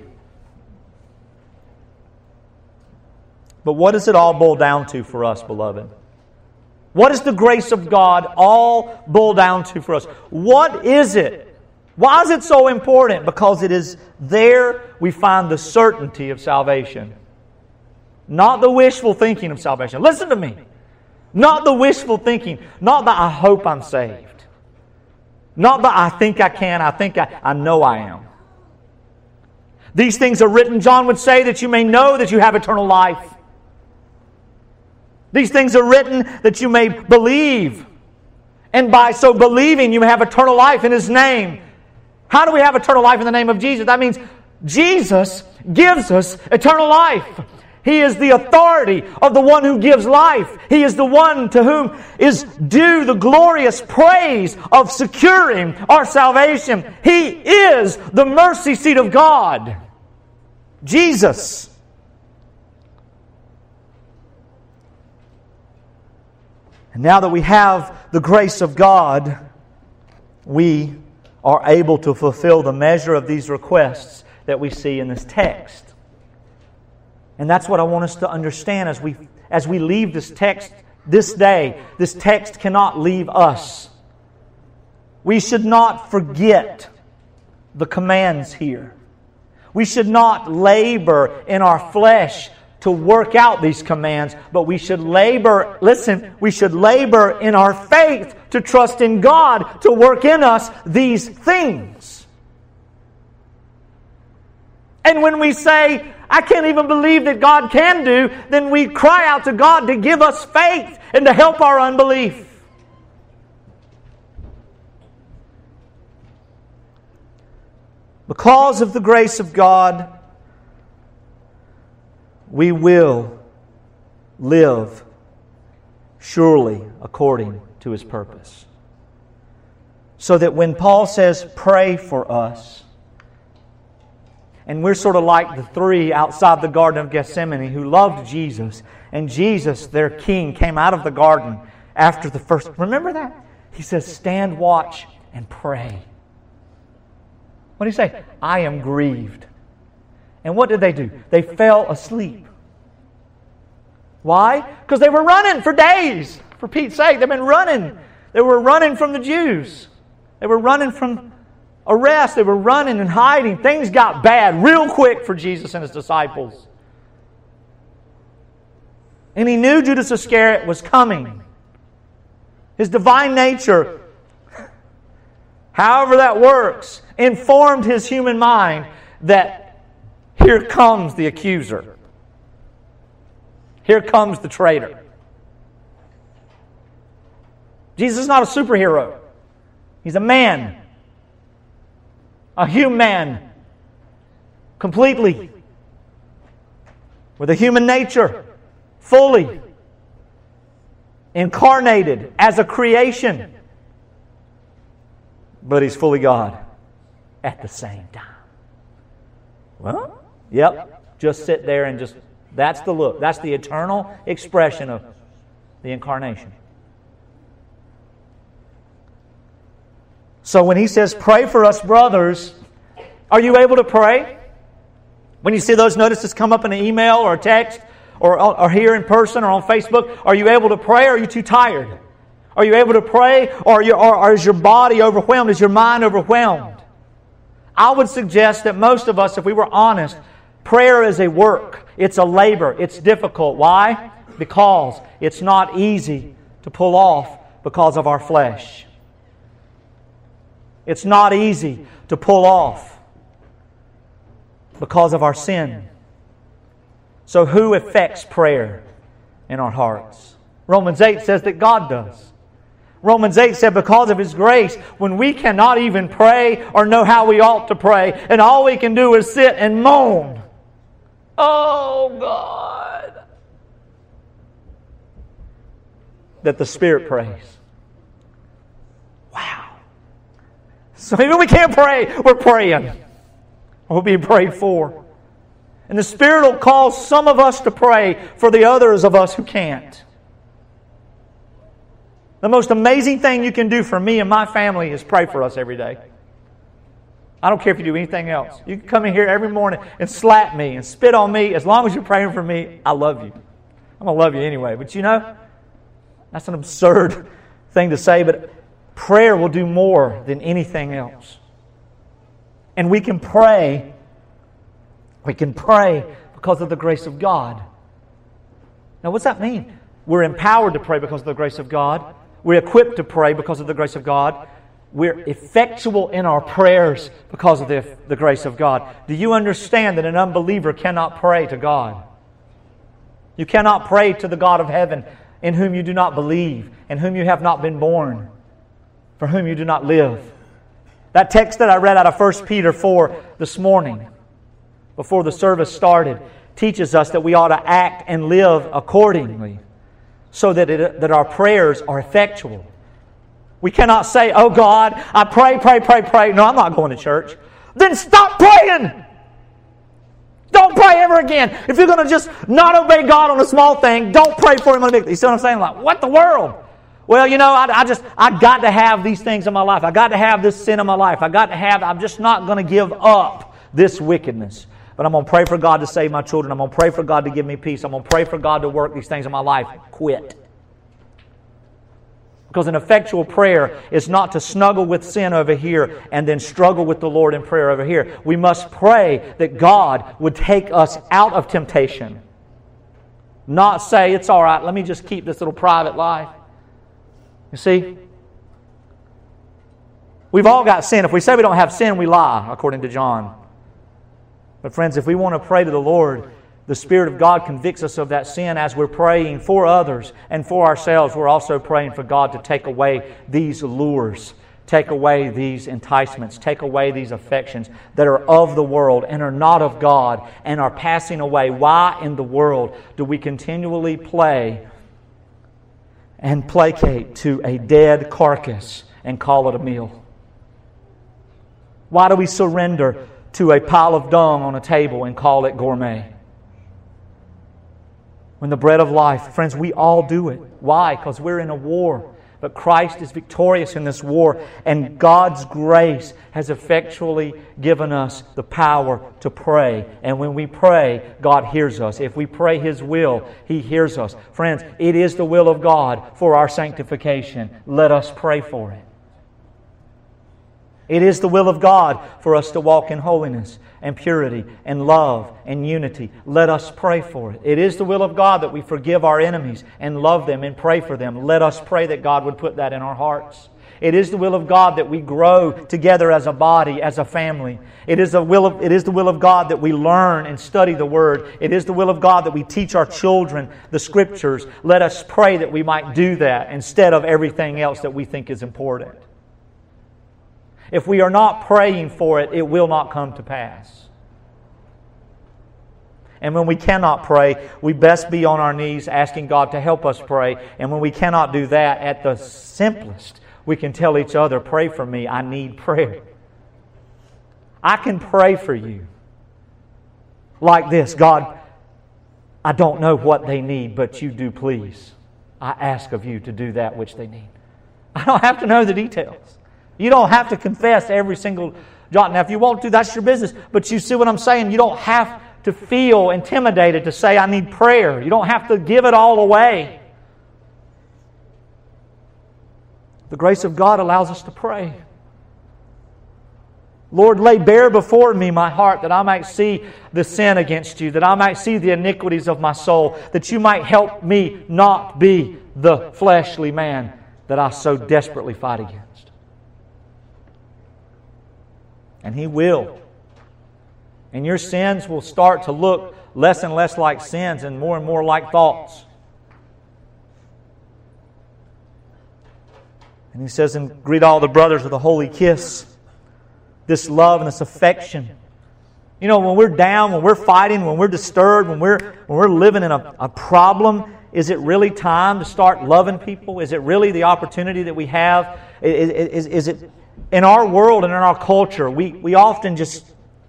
But what does it all boil down to for us, beloved? What does the grace of God all boil down to for us? What is it? Why is it so important? Because it is there we find the certainty of salvation. Not the wishful thinking of salvation. Listen to me. Not the wishful thinking. Not that I hope I'm saved. Not that I think I can. I think I, I know I am. These things are written, John would say, that you may know that you have eternal life. These things are written that you may believe. And by so believing, you may have eternal life in His name. How do we have eternal life in the name of Jesus? That means Jesus gives us eternal life. He is the authority of the one who gives life. He is the one to whom is due the glorious praise of securing our salvation. He is the mercy seat of God. Jesus. And now that we have the grace of God, we are able to fulfill the measure of these requests that we see in this text. And that's what I want us to understand as we as we leave this text this day. This text cannot leave us. We should not forget the commands here. We should not labor in our flesh to work out these commands, but we should labor, listen, we should labor in our faith to trust in God to work in us these things. And when we say, I can't even believe that God can do, then we cry out to God to give us faith and to help our unbelief. Because of the grace of God, we will live surely according to His purpose. So that when Paul says, pray for us, and we're sort of like the three outside the Garden of Gethsemane who loved Jesus, and Jesus, their King, came out of the garden after the first... Remember that? He says, stand watch and pray. What did He say? I am grieved. And what did they do? They fell asleep. Why? Because they were running for days. For Pete's sake, they've been running. They were running from the Jews. They were running from arrest. They were running and hiding. Things got bad real quick for Jesus and His disciples. And He knew Judas Iscariot was coming. His divine nature, however that works, informed His human mind that here comes the accuser. Here comes the traitor. Jesus is not a superhero. He's a man. A human. Completely. With a human nature. Fully. Incarnated as a creation. But He's fully God at the same time. Well, yep. Just sit there and just... That's the look. That's the eternal expression of the incarnation. So when He says, pray for us, brothers, are you able to pray? When you see those notices come up in an email or a text or, or here in person or on Facebook, are you able to pray or are you too tired? Are you able to pray or, are you, or, or is your body overwhelmed? Is your mind overwhelmed? I would suggest that most of us, if we were honest, prayer is a work. It's a labor. It's difficult. Why? Because it's not easy to pull off because of our flesh. It's not easy to pull off because of our sin. So who affects prayer in our hearts? Romans eight says that God does. Romans eight said because of His grace, when we cannot even pray or know how we ought to pray, and all we can do is sit and moan. Oh, God. That the Spirit prays. Wow. So even we can't pray, we're praying. We're being prayed for. And the Spirit will cause some of us to pray for the others of us who can't. The most amazing thing you can do for me and my family is pray for us every day. I don't care if you do anything else. You can come in here every morning and slap me and spit on me. As long as you're praying for me, I love you. I'm going to love you anyway. But you know, that's an absurd thing to say, but prayer will do more than anything else. And we can pray. We can pray because of the grace of God. Now, what's that mean? We're empowered to pray because of the grace of God. We're equipped to pray because of the grace of God. We're effectual in our prayers because of the, the grace of God. Do you understand that an unbeliever cannot pray to God? You cannot pray to the God of heaven in whom you do not believe, in whom you have not been born, for whom you do not live. That text that I read out of First Peter four this morning, before the service started, teaches us that we ought to act and live accordingly so that, it, that our prayers are effectual. We cannot say, oh God, I pray, pray, pray, pray. No, I'm not going to church. Then stop praying. Don't pray ever again. If you're going to just not obey God on a small thing, don't pray for Him on a big thing. You see what I'm saying? Like, what the world? Well, you know, I, I just, I got to have these things in my life. I got to have this sin in my life. I got to have, I'm just not going to give up this wickedness. But I'm going to pray for God to save my children. I'm going to pray for God to give me peace. I'm going to pray for God to work these things in my life. Quit. Because an effectual prayer is not to snuggle with sin over here and then struggle with the Lord in prayer over here. We must pray that God would take us out of temptation. Not say, it's all right, let me just keep this little private life. You see? We've all got sin. If we say we don't have sin, we lie, according to John. But friends, if we want to pray to the Lord, the Spirit of God convicts us of that sin as we're praying for others and for ourselves. We're also praying for God to take away these lures, take away these enticements, take away these affections that are of the world and are not of God and are passing away. Why in the world do we continually play and placate to a dead carcass and call it a meal? Why do we surrender to a pile of dung on a table and call it gourmet? When the bread of life, friends, we all do it. Why? Because we're in a war. But Christ is victorious in this war, and God's grace has effectually given us the power to pray. And when we pray, God hears us. If we pray His will, He hears us. Friends, it is the will of God for our sanctification. Let us pray for it. It is the will of God for us to walk in holiness and purity and love and unity. Let us pray for it. It is the will of God that we forgive our enemies and love them and pray for them. Let us pray that God would put that in our hearts. It is the will of God that we grow together as a body, as a family. It is the will of, it is the will of God that we learn and study the Word. It is the will of God that we teach our children the Scriptures. Let us pray that we might do that instead of everything else that we think is important. If we are not praying for it, it will not come to pass. And when we cannot pray, we best be on our knees asking God to help us pray. And when we cannot do that, at the simplest, we can tell each other, pray for me, I need prayer. I can pray for you like this: God, I don't know what they need, but You do please. I ask of You to do that which they need. I don't have to know the details. You don't have to confess every single jot. Now, if you want to, that's your business. But you see what I'm saying? You don't have to feel intimidated to say, I need prayer. You don't have to give it all away. The grace of God allows us to pray. Lord, lay bare before me my heart, that I might see the sin against You, that I might see the iniquities of my soul, that You might help me not be the fleshly man that I so desperately fight against. And He will. And your sins will start to look less and less like sins and more and more like thoughts. And He says, and greet all the brothers with a holy kiss. This love and this affection. You know, when we're down, when we're fighting, when we're disturbed, when we're when we're living in a, a problem, is it really time to start loving people? Is it really the opportunity that we have? Is, is, is it... In our world and in our culture, we, we often just,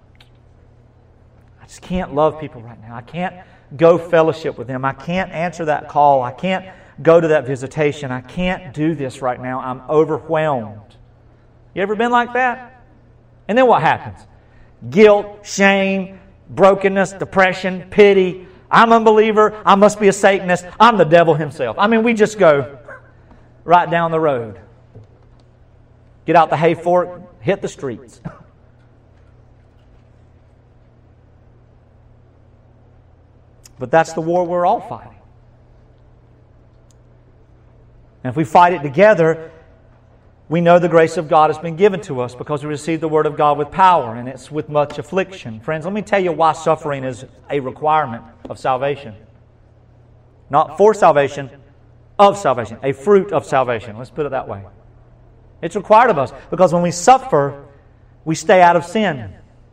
I just can't love people right now. I can't go fellowship with them. I can't answer that call. I can't go to that visitation. I can't do this right now. I'm overwhelmed. You ever been like that? And then what happens? Guilt, shame, brokenness, depression, pity. I'm an unbeliever. I must be a Satanist. I'm the devil himself. I mean, we just go right down the road. Get out the hay fork, hit the streets. But that's the war we're all fighting. And if we fight it together, we know the grace of God has been given to us because we receive the Word of God with power, and it's with much affliction. Friends, let me tell you why suffering is a requirement of salvation. Not for salvation, of salvation. A fruit of salvation. Let's put it that way. It's required of us because when we suffer, we stay out of sin.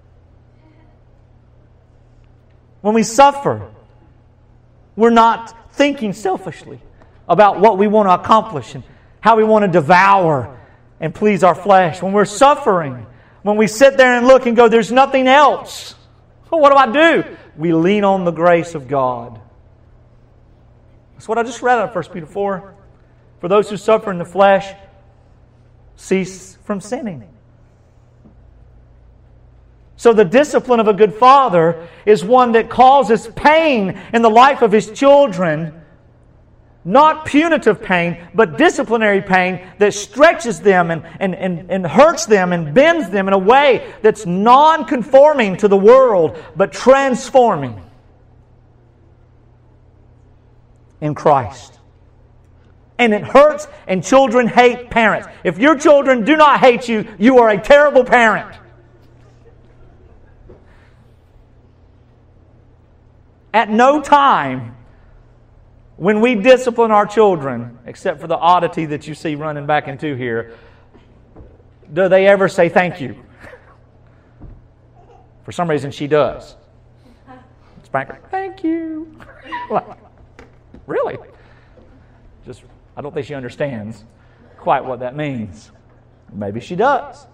When we suffer, we're not thinking selfishly about what we want to accomplish and how we want to devour and please our flesh. When we're suffering, when we sit there and look and go, there's nothing else. Well, what do I do? We lean on the grace of God. That's what I just read out of First Peter four. For those who suffer in the flesh, cease from sinning. So the discipline of a good father is one that causes pain in the life of his children. Not punitive pain, but disciplinary pain that stretches them and, and, and, and hurts them and bends them in a way that's non-conforming to the world, but transforming in Christ. And it hurts, and children hate parents. If your children do not hate you, you are a terrible parent. At no time when we discipline our children, except for the oddity that you see running back into here, do they ever say thank you? For some reason, she does. Spank her, thank you. Like, really? Just, I don't think she understands quite what that means. Maybe she does.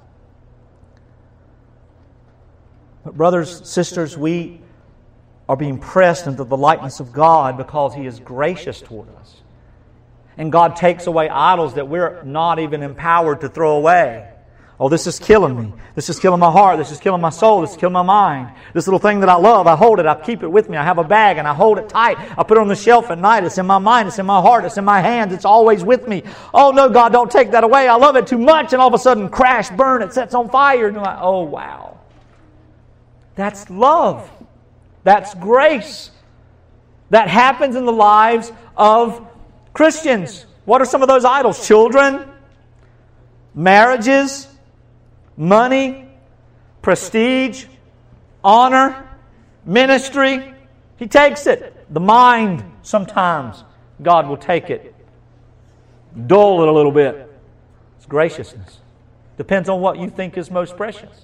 But brothers, sisters, we are being pressed into the likeness of God because He is gracious toward us. And God takes away idols that we're not even empowered to throw away. Oh, this is killing me. This is killing my heart. This is killing my soul. This is killing my mind. This little thing that I love, I hold it. I keep it with me. I have a bag and I hold it tight. I put it on the shelf at night. It's in my mind. It's in my heart. It's in my hands. It's always with me. Oh, no, God, don't take that away. I love it too much. And all of a sudden, crash, burn, it sets on fire. And you're like, oh, wow. That's love. That's grace. That happens in the lives of Christians. What are some of those idols? Children, marriages, money, prestige, honor, ministry. He takes it. The mind, sometimes, God will take it. Dull it a little bit. It's graciousness. Depends on what you think is most precious.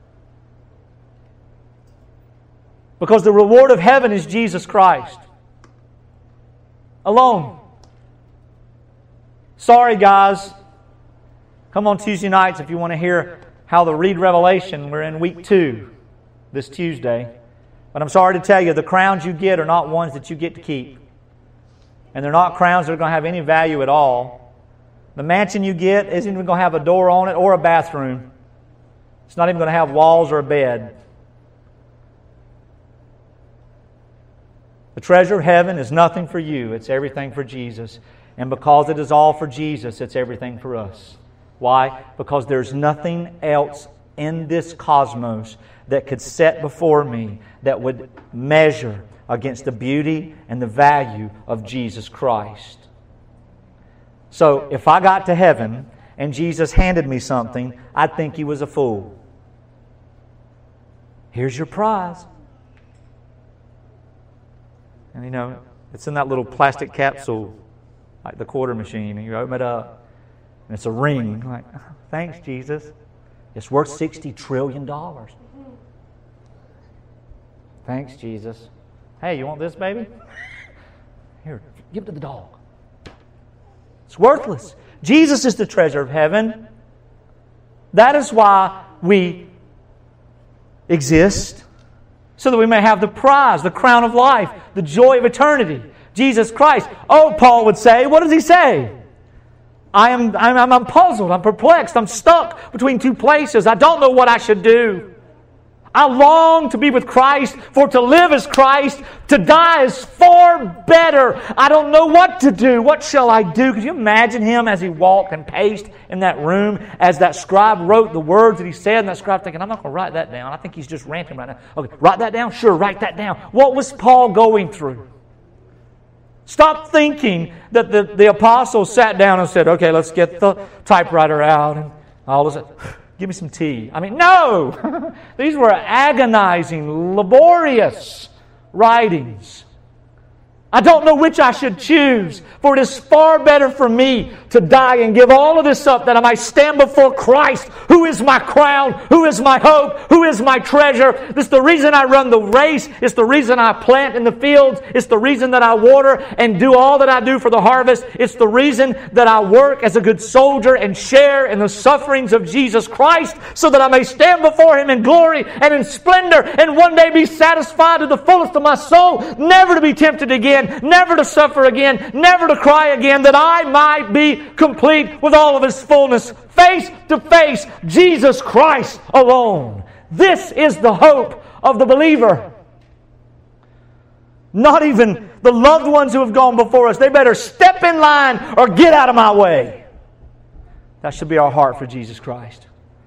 Because the reward of heaven is Jesus Christ. Alone. Sorry, guys. Come on Tuesday nights if you want to hear how to read Revelation. We're in week two this Tuesday. But I'm sorry to tell you, the crowns you get are not ones that you get to keep. And they're not crowns that are going to have any value at all. The mansion you get isn't even going to have a door on it or a bathroom. It's not even going to have walls or a bed. The treasure of heaven is nothing for you. It's everything for Jesus. And because it is all for Jesus, it's everything for us. Why? Because there's nothing else in this cosmos that could set before me that would measure against the beauty and the value of Jesus Christ. So, if I got to heaven and Jesus handed me something, I'd think He was a fool. Here's your prize. And you know, it's in that little plastic capsule, like the quarter machine, and you open it up, and it's a ring. Like, thanks, Jesus. It's worth sixty trillion dollars. Thanks, Jesus. Hey, you want this, baby? Here, give it to the dog. It's worthless. Jesus is the treasure of heaven. That is why we exist. So that we may have the prize, the crown of life, the joy of eternity. Jesus Christ. Oh, Paul would say, what does he say? I am I'm, I'm puzzled, I'm perplexed, I'm stuck between two places. I don't know what I should do. I long to be with Christ, for to live is Christ, to die is far better. I don't know what to do. What shall I do? Could you imagine him as he walked and paced in that room, as that scribe wrote the words that he said, and that scribe thinking, I'm not going to write that down. I think he's just ranting right now. Okay, write that down? Sure, write that down. What was Paul going through? Stop thinking that the, the apostles sat down and said, okay, let's get the typewriter out, and all of a sudden, give me some tea. I mean, no! These were agonizing, laborious writings. I don't know which I should choose, for it is far better for me to die and give all of this up that I might stand before Christ, who is my crown, who is my hope, who is my treasure. This is the reason I run the race. It's the reason I plant in the fields. It's the reason that I water and do all that I do for the harvest. It's the reason that I work as a good soldier and share in the sufferings of Jesus Christ, so that I may stand before Him in glory and in splendor, and one day be satisfied to the fullest of my soul, never to be tempted again, never to suffer again, never to cry again, that I might be complete with all of His fullness, face to face, Jesus Christ alone. This is the hope of the believer. Not even the loved ones who have gone before us. They better step in line or get out of my way. That should be our heart for Jesus Christ.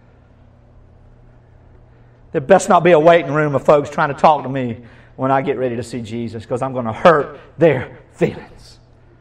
There best not be a waiting room of folks trying to talk to me when I get ready to see Jesus, because I'm going to hurt their feelings.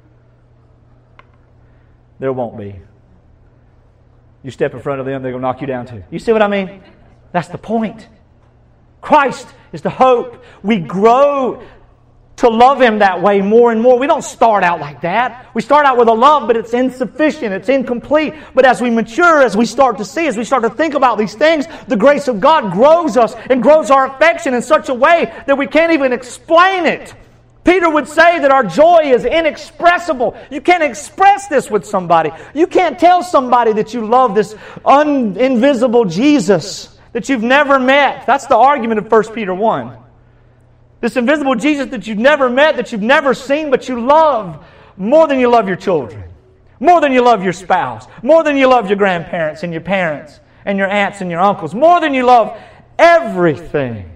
There won't be. You step in front of them, they're going to knock you down too. You see what I mean? That's the point. Christ is the hope. We grow to love Him that way more and more. We don't start out like that. We start out with a love, but it's insufficient. It's incomplete. But as we mature, as we start to see, as we start to think about these things, the grace of God grows us and grows our affection in such a way that we can't even explain it. Peter would say that our joy is inexpressible. You can't express this with somebody. You can't tell somebody that you love this un- invisible Jesus that you've never met. That's the argument of First Peter one. This invisible Jesus that you've never met, that you've never seen, but you love more than you love your children. More than you love your spouse. More than you love your grandparents and your parents and your aunts and your uncles. More than you love everything.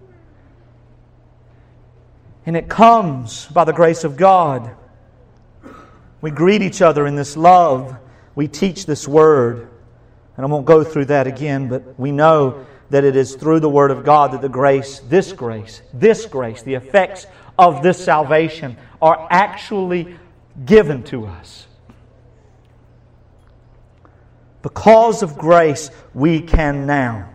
And it comes by the grace of God. We greet each other in this love. We teach this Word. And I won't go through that again, but we know that it is through the Word of God that the grace, this grace, this grace, the effects of this salvation are actually given to us. Because of grace, we can now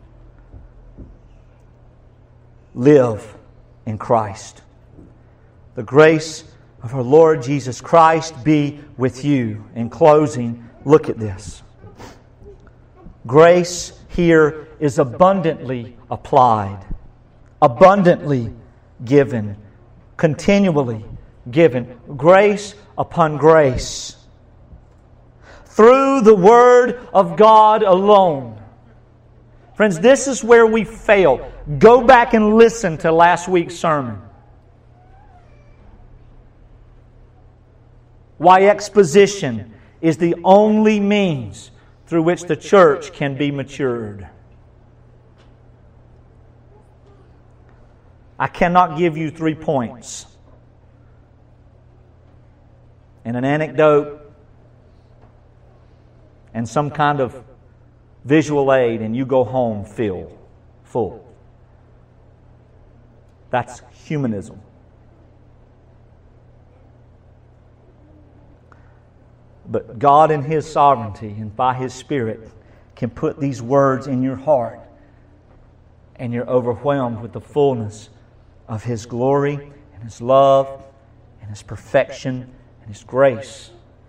live in Christ. The grace of our Lord Jesus Christ be with you. In closing, look at this. Grace here is abundantly applied, abundantly given, continually given. Grace upon grace. Through the Word of God alone. Friends, this is where we fail. Go back and listen to last week's sermon. Why exposition is the only means through which the church can be matured. I cannot give you three points and an anecdote and some kind of visual aid, and you go home filled, full. That's humanism. But God in His sovereignty and by His Spirit can put these words in your heart, and you're overwhelmed with the fullness of His glory and His love and His perfection and His grace.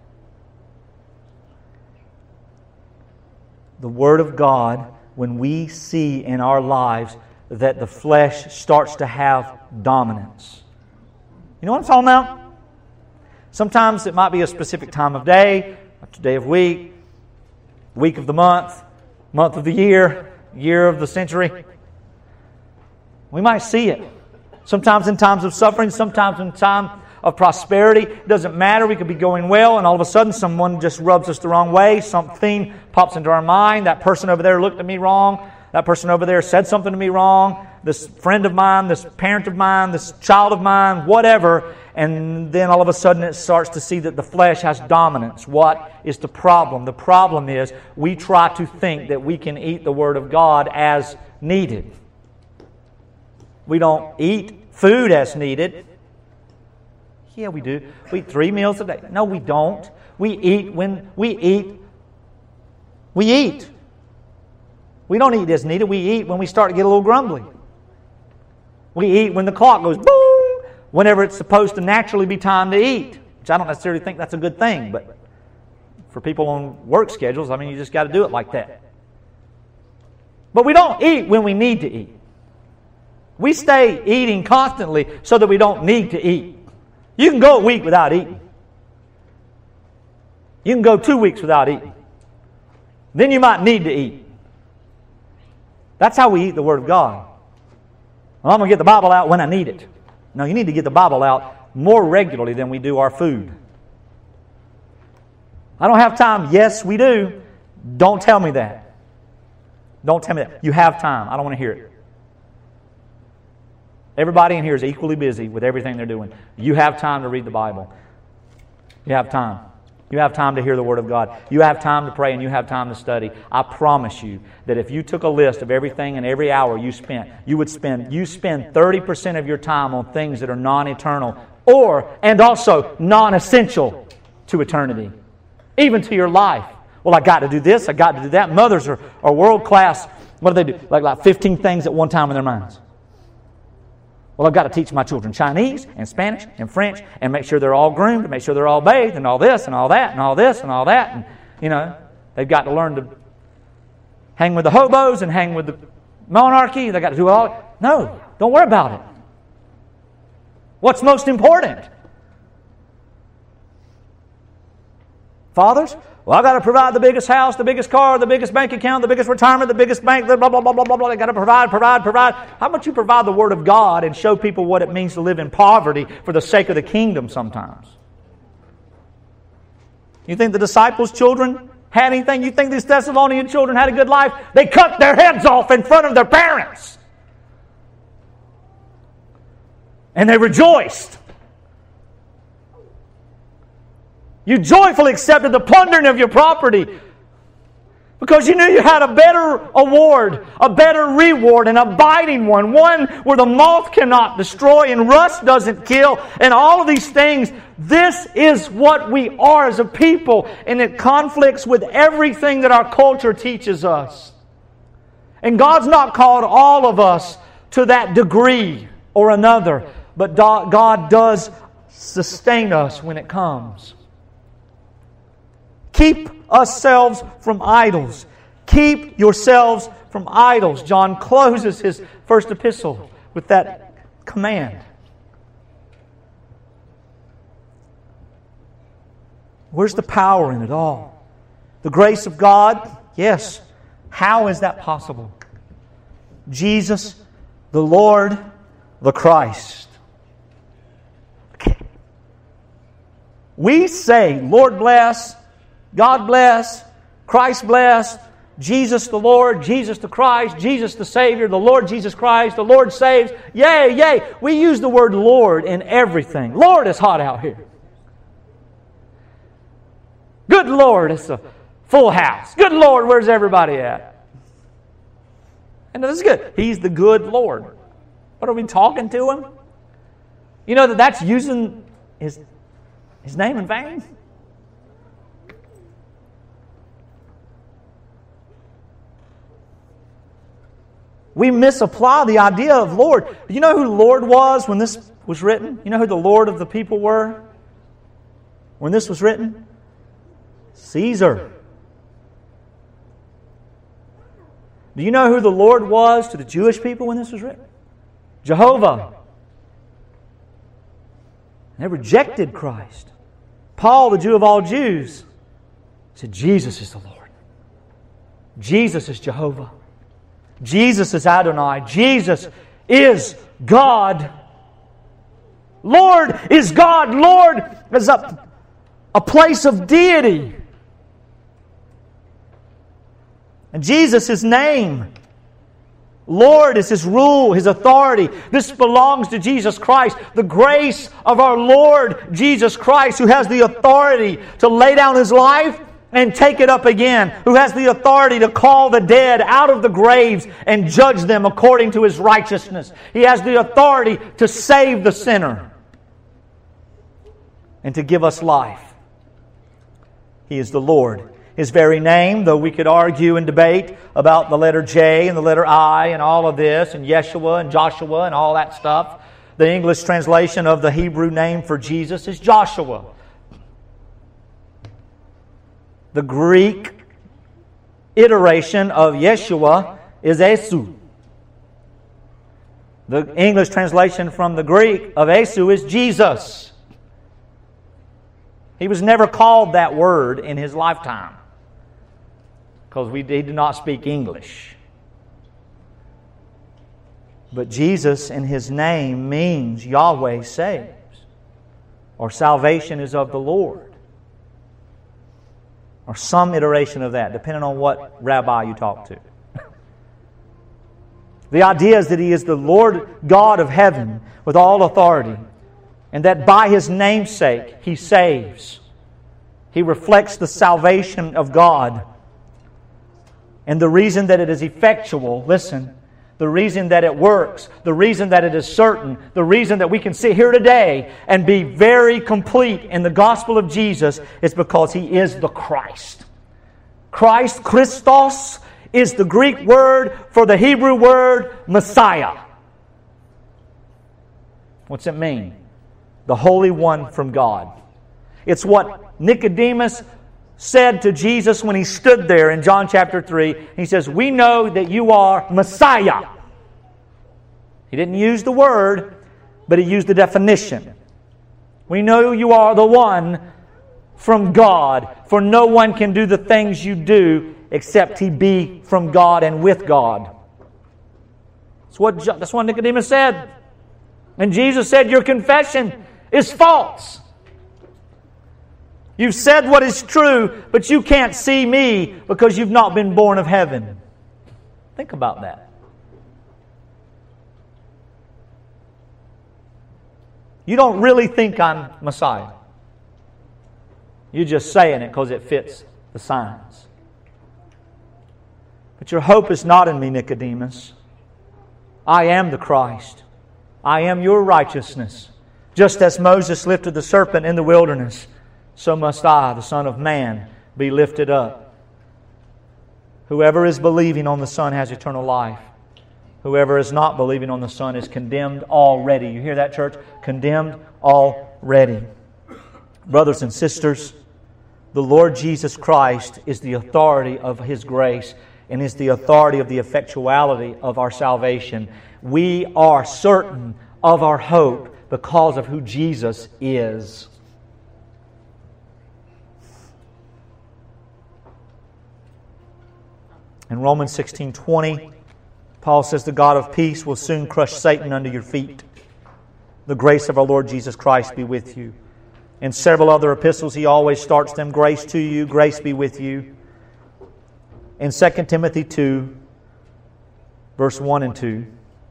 The Word of God, when we see in our lives that the flesh starts to have dominance. You know what I'm talking about? Sometimes it might be a specific time of day, a day of week, week of the month, month of the year, year of the century. We might see it. Sometimes in times of suffering, sometimes in time of prosperity. It doesn't matter. We could be going well, and all of a sudden someone just rubs us the wrong way. Something pops into our mind. That person over there looked at me wrong. That person over there said something to me wrong. This friend of mine, this parent of mine, this child of mine, whatever. And then all of a sudden it starts to see that the flesh has dominance. What is the problem? The problem is we try to think that we can eat the Word of God as needed. We don't eat food as needed. Yeah, we do. We eat three meals a day. No, we don't. We eat when we eat. We eat. We don't eat as needed. We eat when we start to get a little grumbly. We eat when the clock goes boom, whenever it's supposed to naturally be time to eat. Which I don't necessarily think that's a good thing, but for people on work schedules, I mean, you just got to do it like that. But we don't eat when we need to eat. We stay eating constantly so that we don't need to eat. You can go a week without eating. You can go two weeks without eating. Then you might need to eat. That's how we eat the Word of God. Well, I'm going to get the Bible out when I need it. No, you need to get the Bible out more regularly than we do our food. I don't have time. Yes, we do. Don't tell me that. Don't tell me that. You have time. I don't want to hear it. Everybody in here is equally busy with everything they're doing. You have time to read the Bible. You have time. You have time to hear the Word of God. You have time to pray and you have time to study. I promise you that if you took a list of everything and every hour you spent, you would spend you spend thirty percent of your time on things that are non-eternal or and also non-essential to eternity, even to your life. Well, I got to do this, I got to do that. Mothers are, are world-class. What do they do? Like, like fifteen things at one time in their minds. Well, I've got to teach my children Chinese and Spanish and French and make sure they're all groomed and make sure they're all bathed and all this and all that and all this and all that. And, you know, they've got to learn to hang with the hobos and hang with the monarchy. They've got to do all. No, don't worry about it. What's most important? Fathers? Well, I've got to provide the biggest house, the biggest car, the biggest bank account, the biggest retirement, the biggest bank, blah, blah, blah, blah, blah, blah. I've got to provide, provide, provide. How about you provide the Word of God and show people what it means to live in poverty for the sake of the kingdom sometimes? You think the disciples' children had anything? You think these Thessalonian children had a good life? They cut their heads off in front of their parents. And they rejoiced. You joyfully accepted the plundering of your property because you knew you had a better award, a better reward, an abiding one, one where the moth cannot destroy and rust doesn't kill, and all of these things. This is what we are as a people, and it conflicts with everything that our culture teaches us. And God's not called all of us to that degree or another, but God does sustain us when it comes. Keep ourselves from idols. Keep yourselves from idols. John closes his first epistle with that command. Where's the power in it all? The grace of God? Yes. How is that possible? Jesus, the Lord, the Christ. Okay. We say, Lord bless, God bless, Christ bless, Jesus the Lord, Jesus the Christ, Jesus the Savior, the Lord Jesus Christ, the Lord saves. Yay, yay. We use the word Lord in everything. Lord, it's hot out here. Good Lord, it's a full house. Good Lord, where's everybody at? And this is good. He's the good Lord. What are we talking to Him? You know that that's using His, his name in vain? We misapply the idea of Lord. Do you know who Lord was when this was written? You know who the Lord of the people were when this was written? Caesar. Do you know who the Lord was to the Jewish people when this was written? Jehovah. They rejected Christ. Paul, the Jew of all Jews, said Jesus is the Lord. Jesus is Jehovah. Jesus is Adonai. Jesus is God. Lord is God. Lord is a, a place of deity. And Jesus, His name. Lord is His rule, His authority. This belongs to Jesus Christ. The grace of our Lord Jesus Christ, who has the authority to lay down His life and take it up again, who has the authority to call the dead out of the graves and judge them according to His righteousness. He has the authority to save the sinner and to give us life. He is the Lord. His very name, though we could argue and debate about the letter J and the letter I and all of this, and Yeshua and Joshua and all that stuff, the English translation of the Hebrew name for Jesus is Joshua. The Greek iteration of Yeshua is Esu. The English translation from the Greek of Esu is Jesus. He was never called that word in his lifetime because we, he did not speak English. But Jesus in His name means Yahweh saves, or salvation is of the Lord, or some iteration of that, depending on what rabbi you talk to. The idea is that He is the Lord God of heaven with all authority, and that by His namesake He saves. He reflects the salvation of God. And the reason that it is effectual, listen, the reason that it works, the reason that it is certain, the reason that we can sit here today and be very complete in the gospel of Jesus is because He is the Christ. Christ, Christos, is the Greek word for the Hebrew word Messiah. What's it mean? The Holy One from God. It's what Nicodemus said to Jesus when He stood there in John chapter three. He says, "We know that you are Messiah." He didn't use the word, but He used the definition. We know you are the one from God, for no one can do the things you do except he be from God and with God. That's what, that's what Nicodemus said. And Jesus said, your confession is false. You've said what is true, but you can't see me because you've not been born of heaven. Think about that. You don't really think I'm Messiah. You're just saying it because it fits the signs. But your hope is not in me, Nicodemus. I am the Christ. I am your righteousness. Just as Moses lifted the serpent in the wilderness, so must I, the Son of Man, be lifted up. Whoever is believing on the Son has eternal life. Whoever is not believing on the Son is condemned already. You hear that, church? Condemned already. Brothers and sisters, the Lord Jesus Christ is the authority of His grace and is the authority of the effectuality of our salvation. We are certain of our hope because of who Jesus is. In Romans sixteen twenty, Paul says, the God of peace will soon crush Satan under your feet. The grace of our Lord Jesus Christ be with you. In several other epistles, he always starts them, grace to you, grace be with you. In Second Timothy two, verse one and two,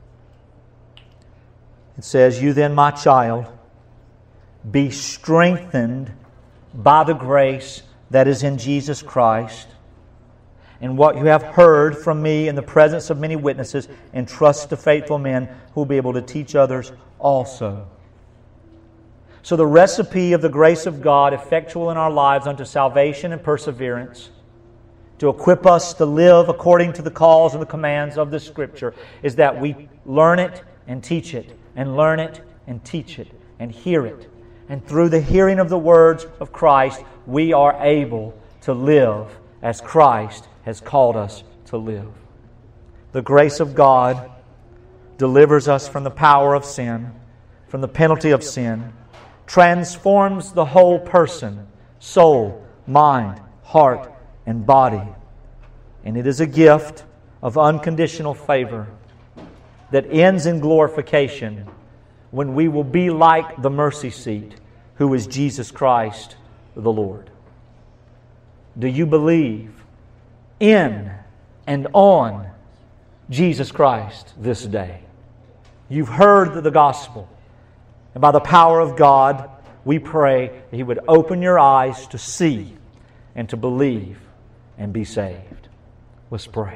it says, you then, my child, be strengthened by the grace that is in Jesus Christ, and what you have heard from me in the presence of many witnesses, entrust to faithful men who will be able to teach others also. So the recipe of the grace of God, effectual in our lives unto salvation and perseverance, to equip us to live according to the calls and the commands of the Scripture, is that we learn it and teach it, and learn it and teach it, and hear it. And through the hearing of the words of Christ, we are able to live as Christ has called us to live. The grace of God delivers us from the power of sin, from the penalty of sin, transforms the whole person, soul, mind, heart, and body. And it is a gift of unconditional favor that ends in glorification when we will be like the mercy seat, who is Jesus Christ the Lord. Do you believe in and on Jesus Christ this day? You've heard the gospel. And by the power of God, we pray that He would open your eyes to see and to believe and be saved. Let's pray.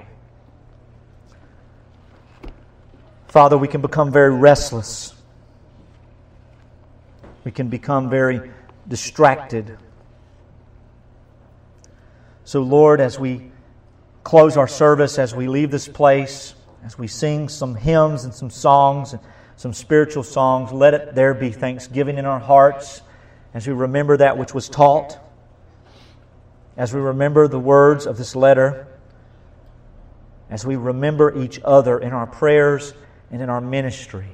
Father, we can become very restless. We can become very distracted. So, Lord, as we close our service, as we leave this place, as we sing some hymns and some songs and some spiritual songs, let it there be thanksgiving in our hearts as we remember that which was taught, as we remember the words of this letter, as we remember each other in our prayers and in our ministry.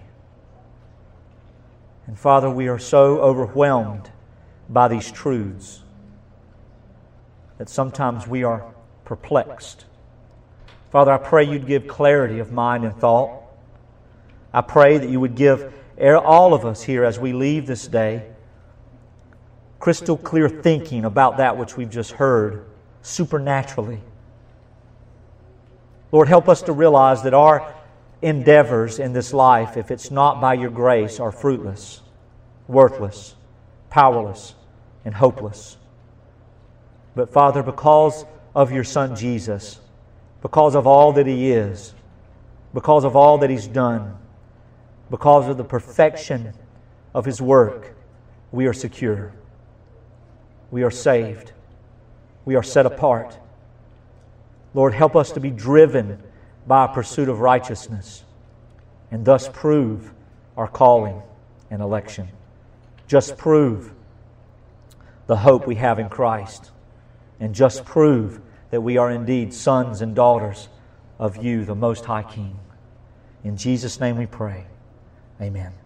And Father, we are so overwhelmed by these truths that sometimes we are perplexed. Father, I pray You'd give clarity of mind and thought. I pray that You would give all of us here as we leave this day crystal clear thinking about that which we've just heard supernaturally. Lord, help us to realize that our endeavors in this life, if it's not by Your grace, are fruitless, worthless, powerless, and hopeless. But Father, because of Your Son Jesus, because of all that He is, because of all that He's done, because of the perfection of His work, we are secure. We are saved. We are set apart. Lord, help us to be driven by a pursuit of righteousness and thus prove our calling and election. Just prove the hope we have in Christ, and just prove that we are indeed sons and daughters of You, the Most High King. In Jesus' name we pray. Amen.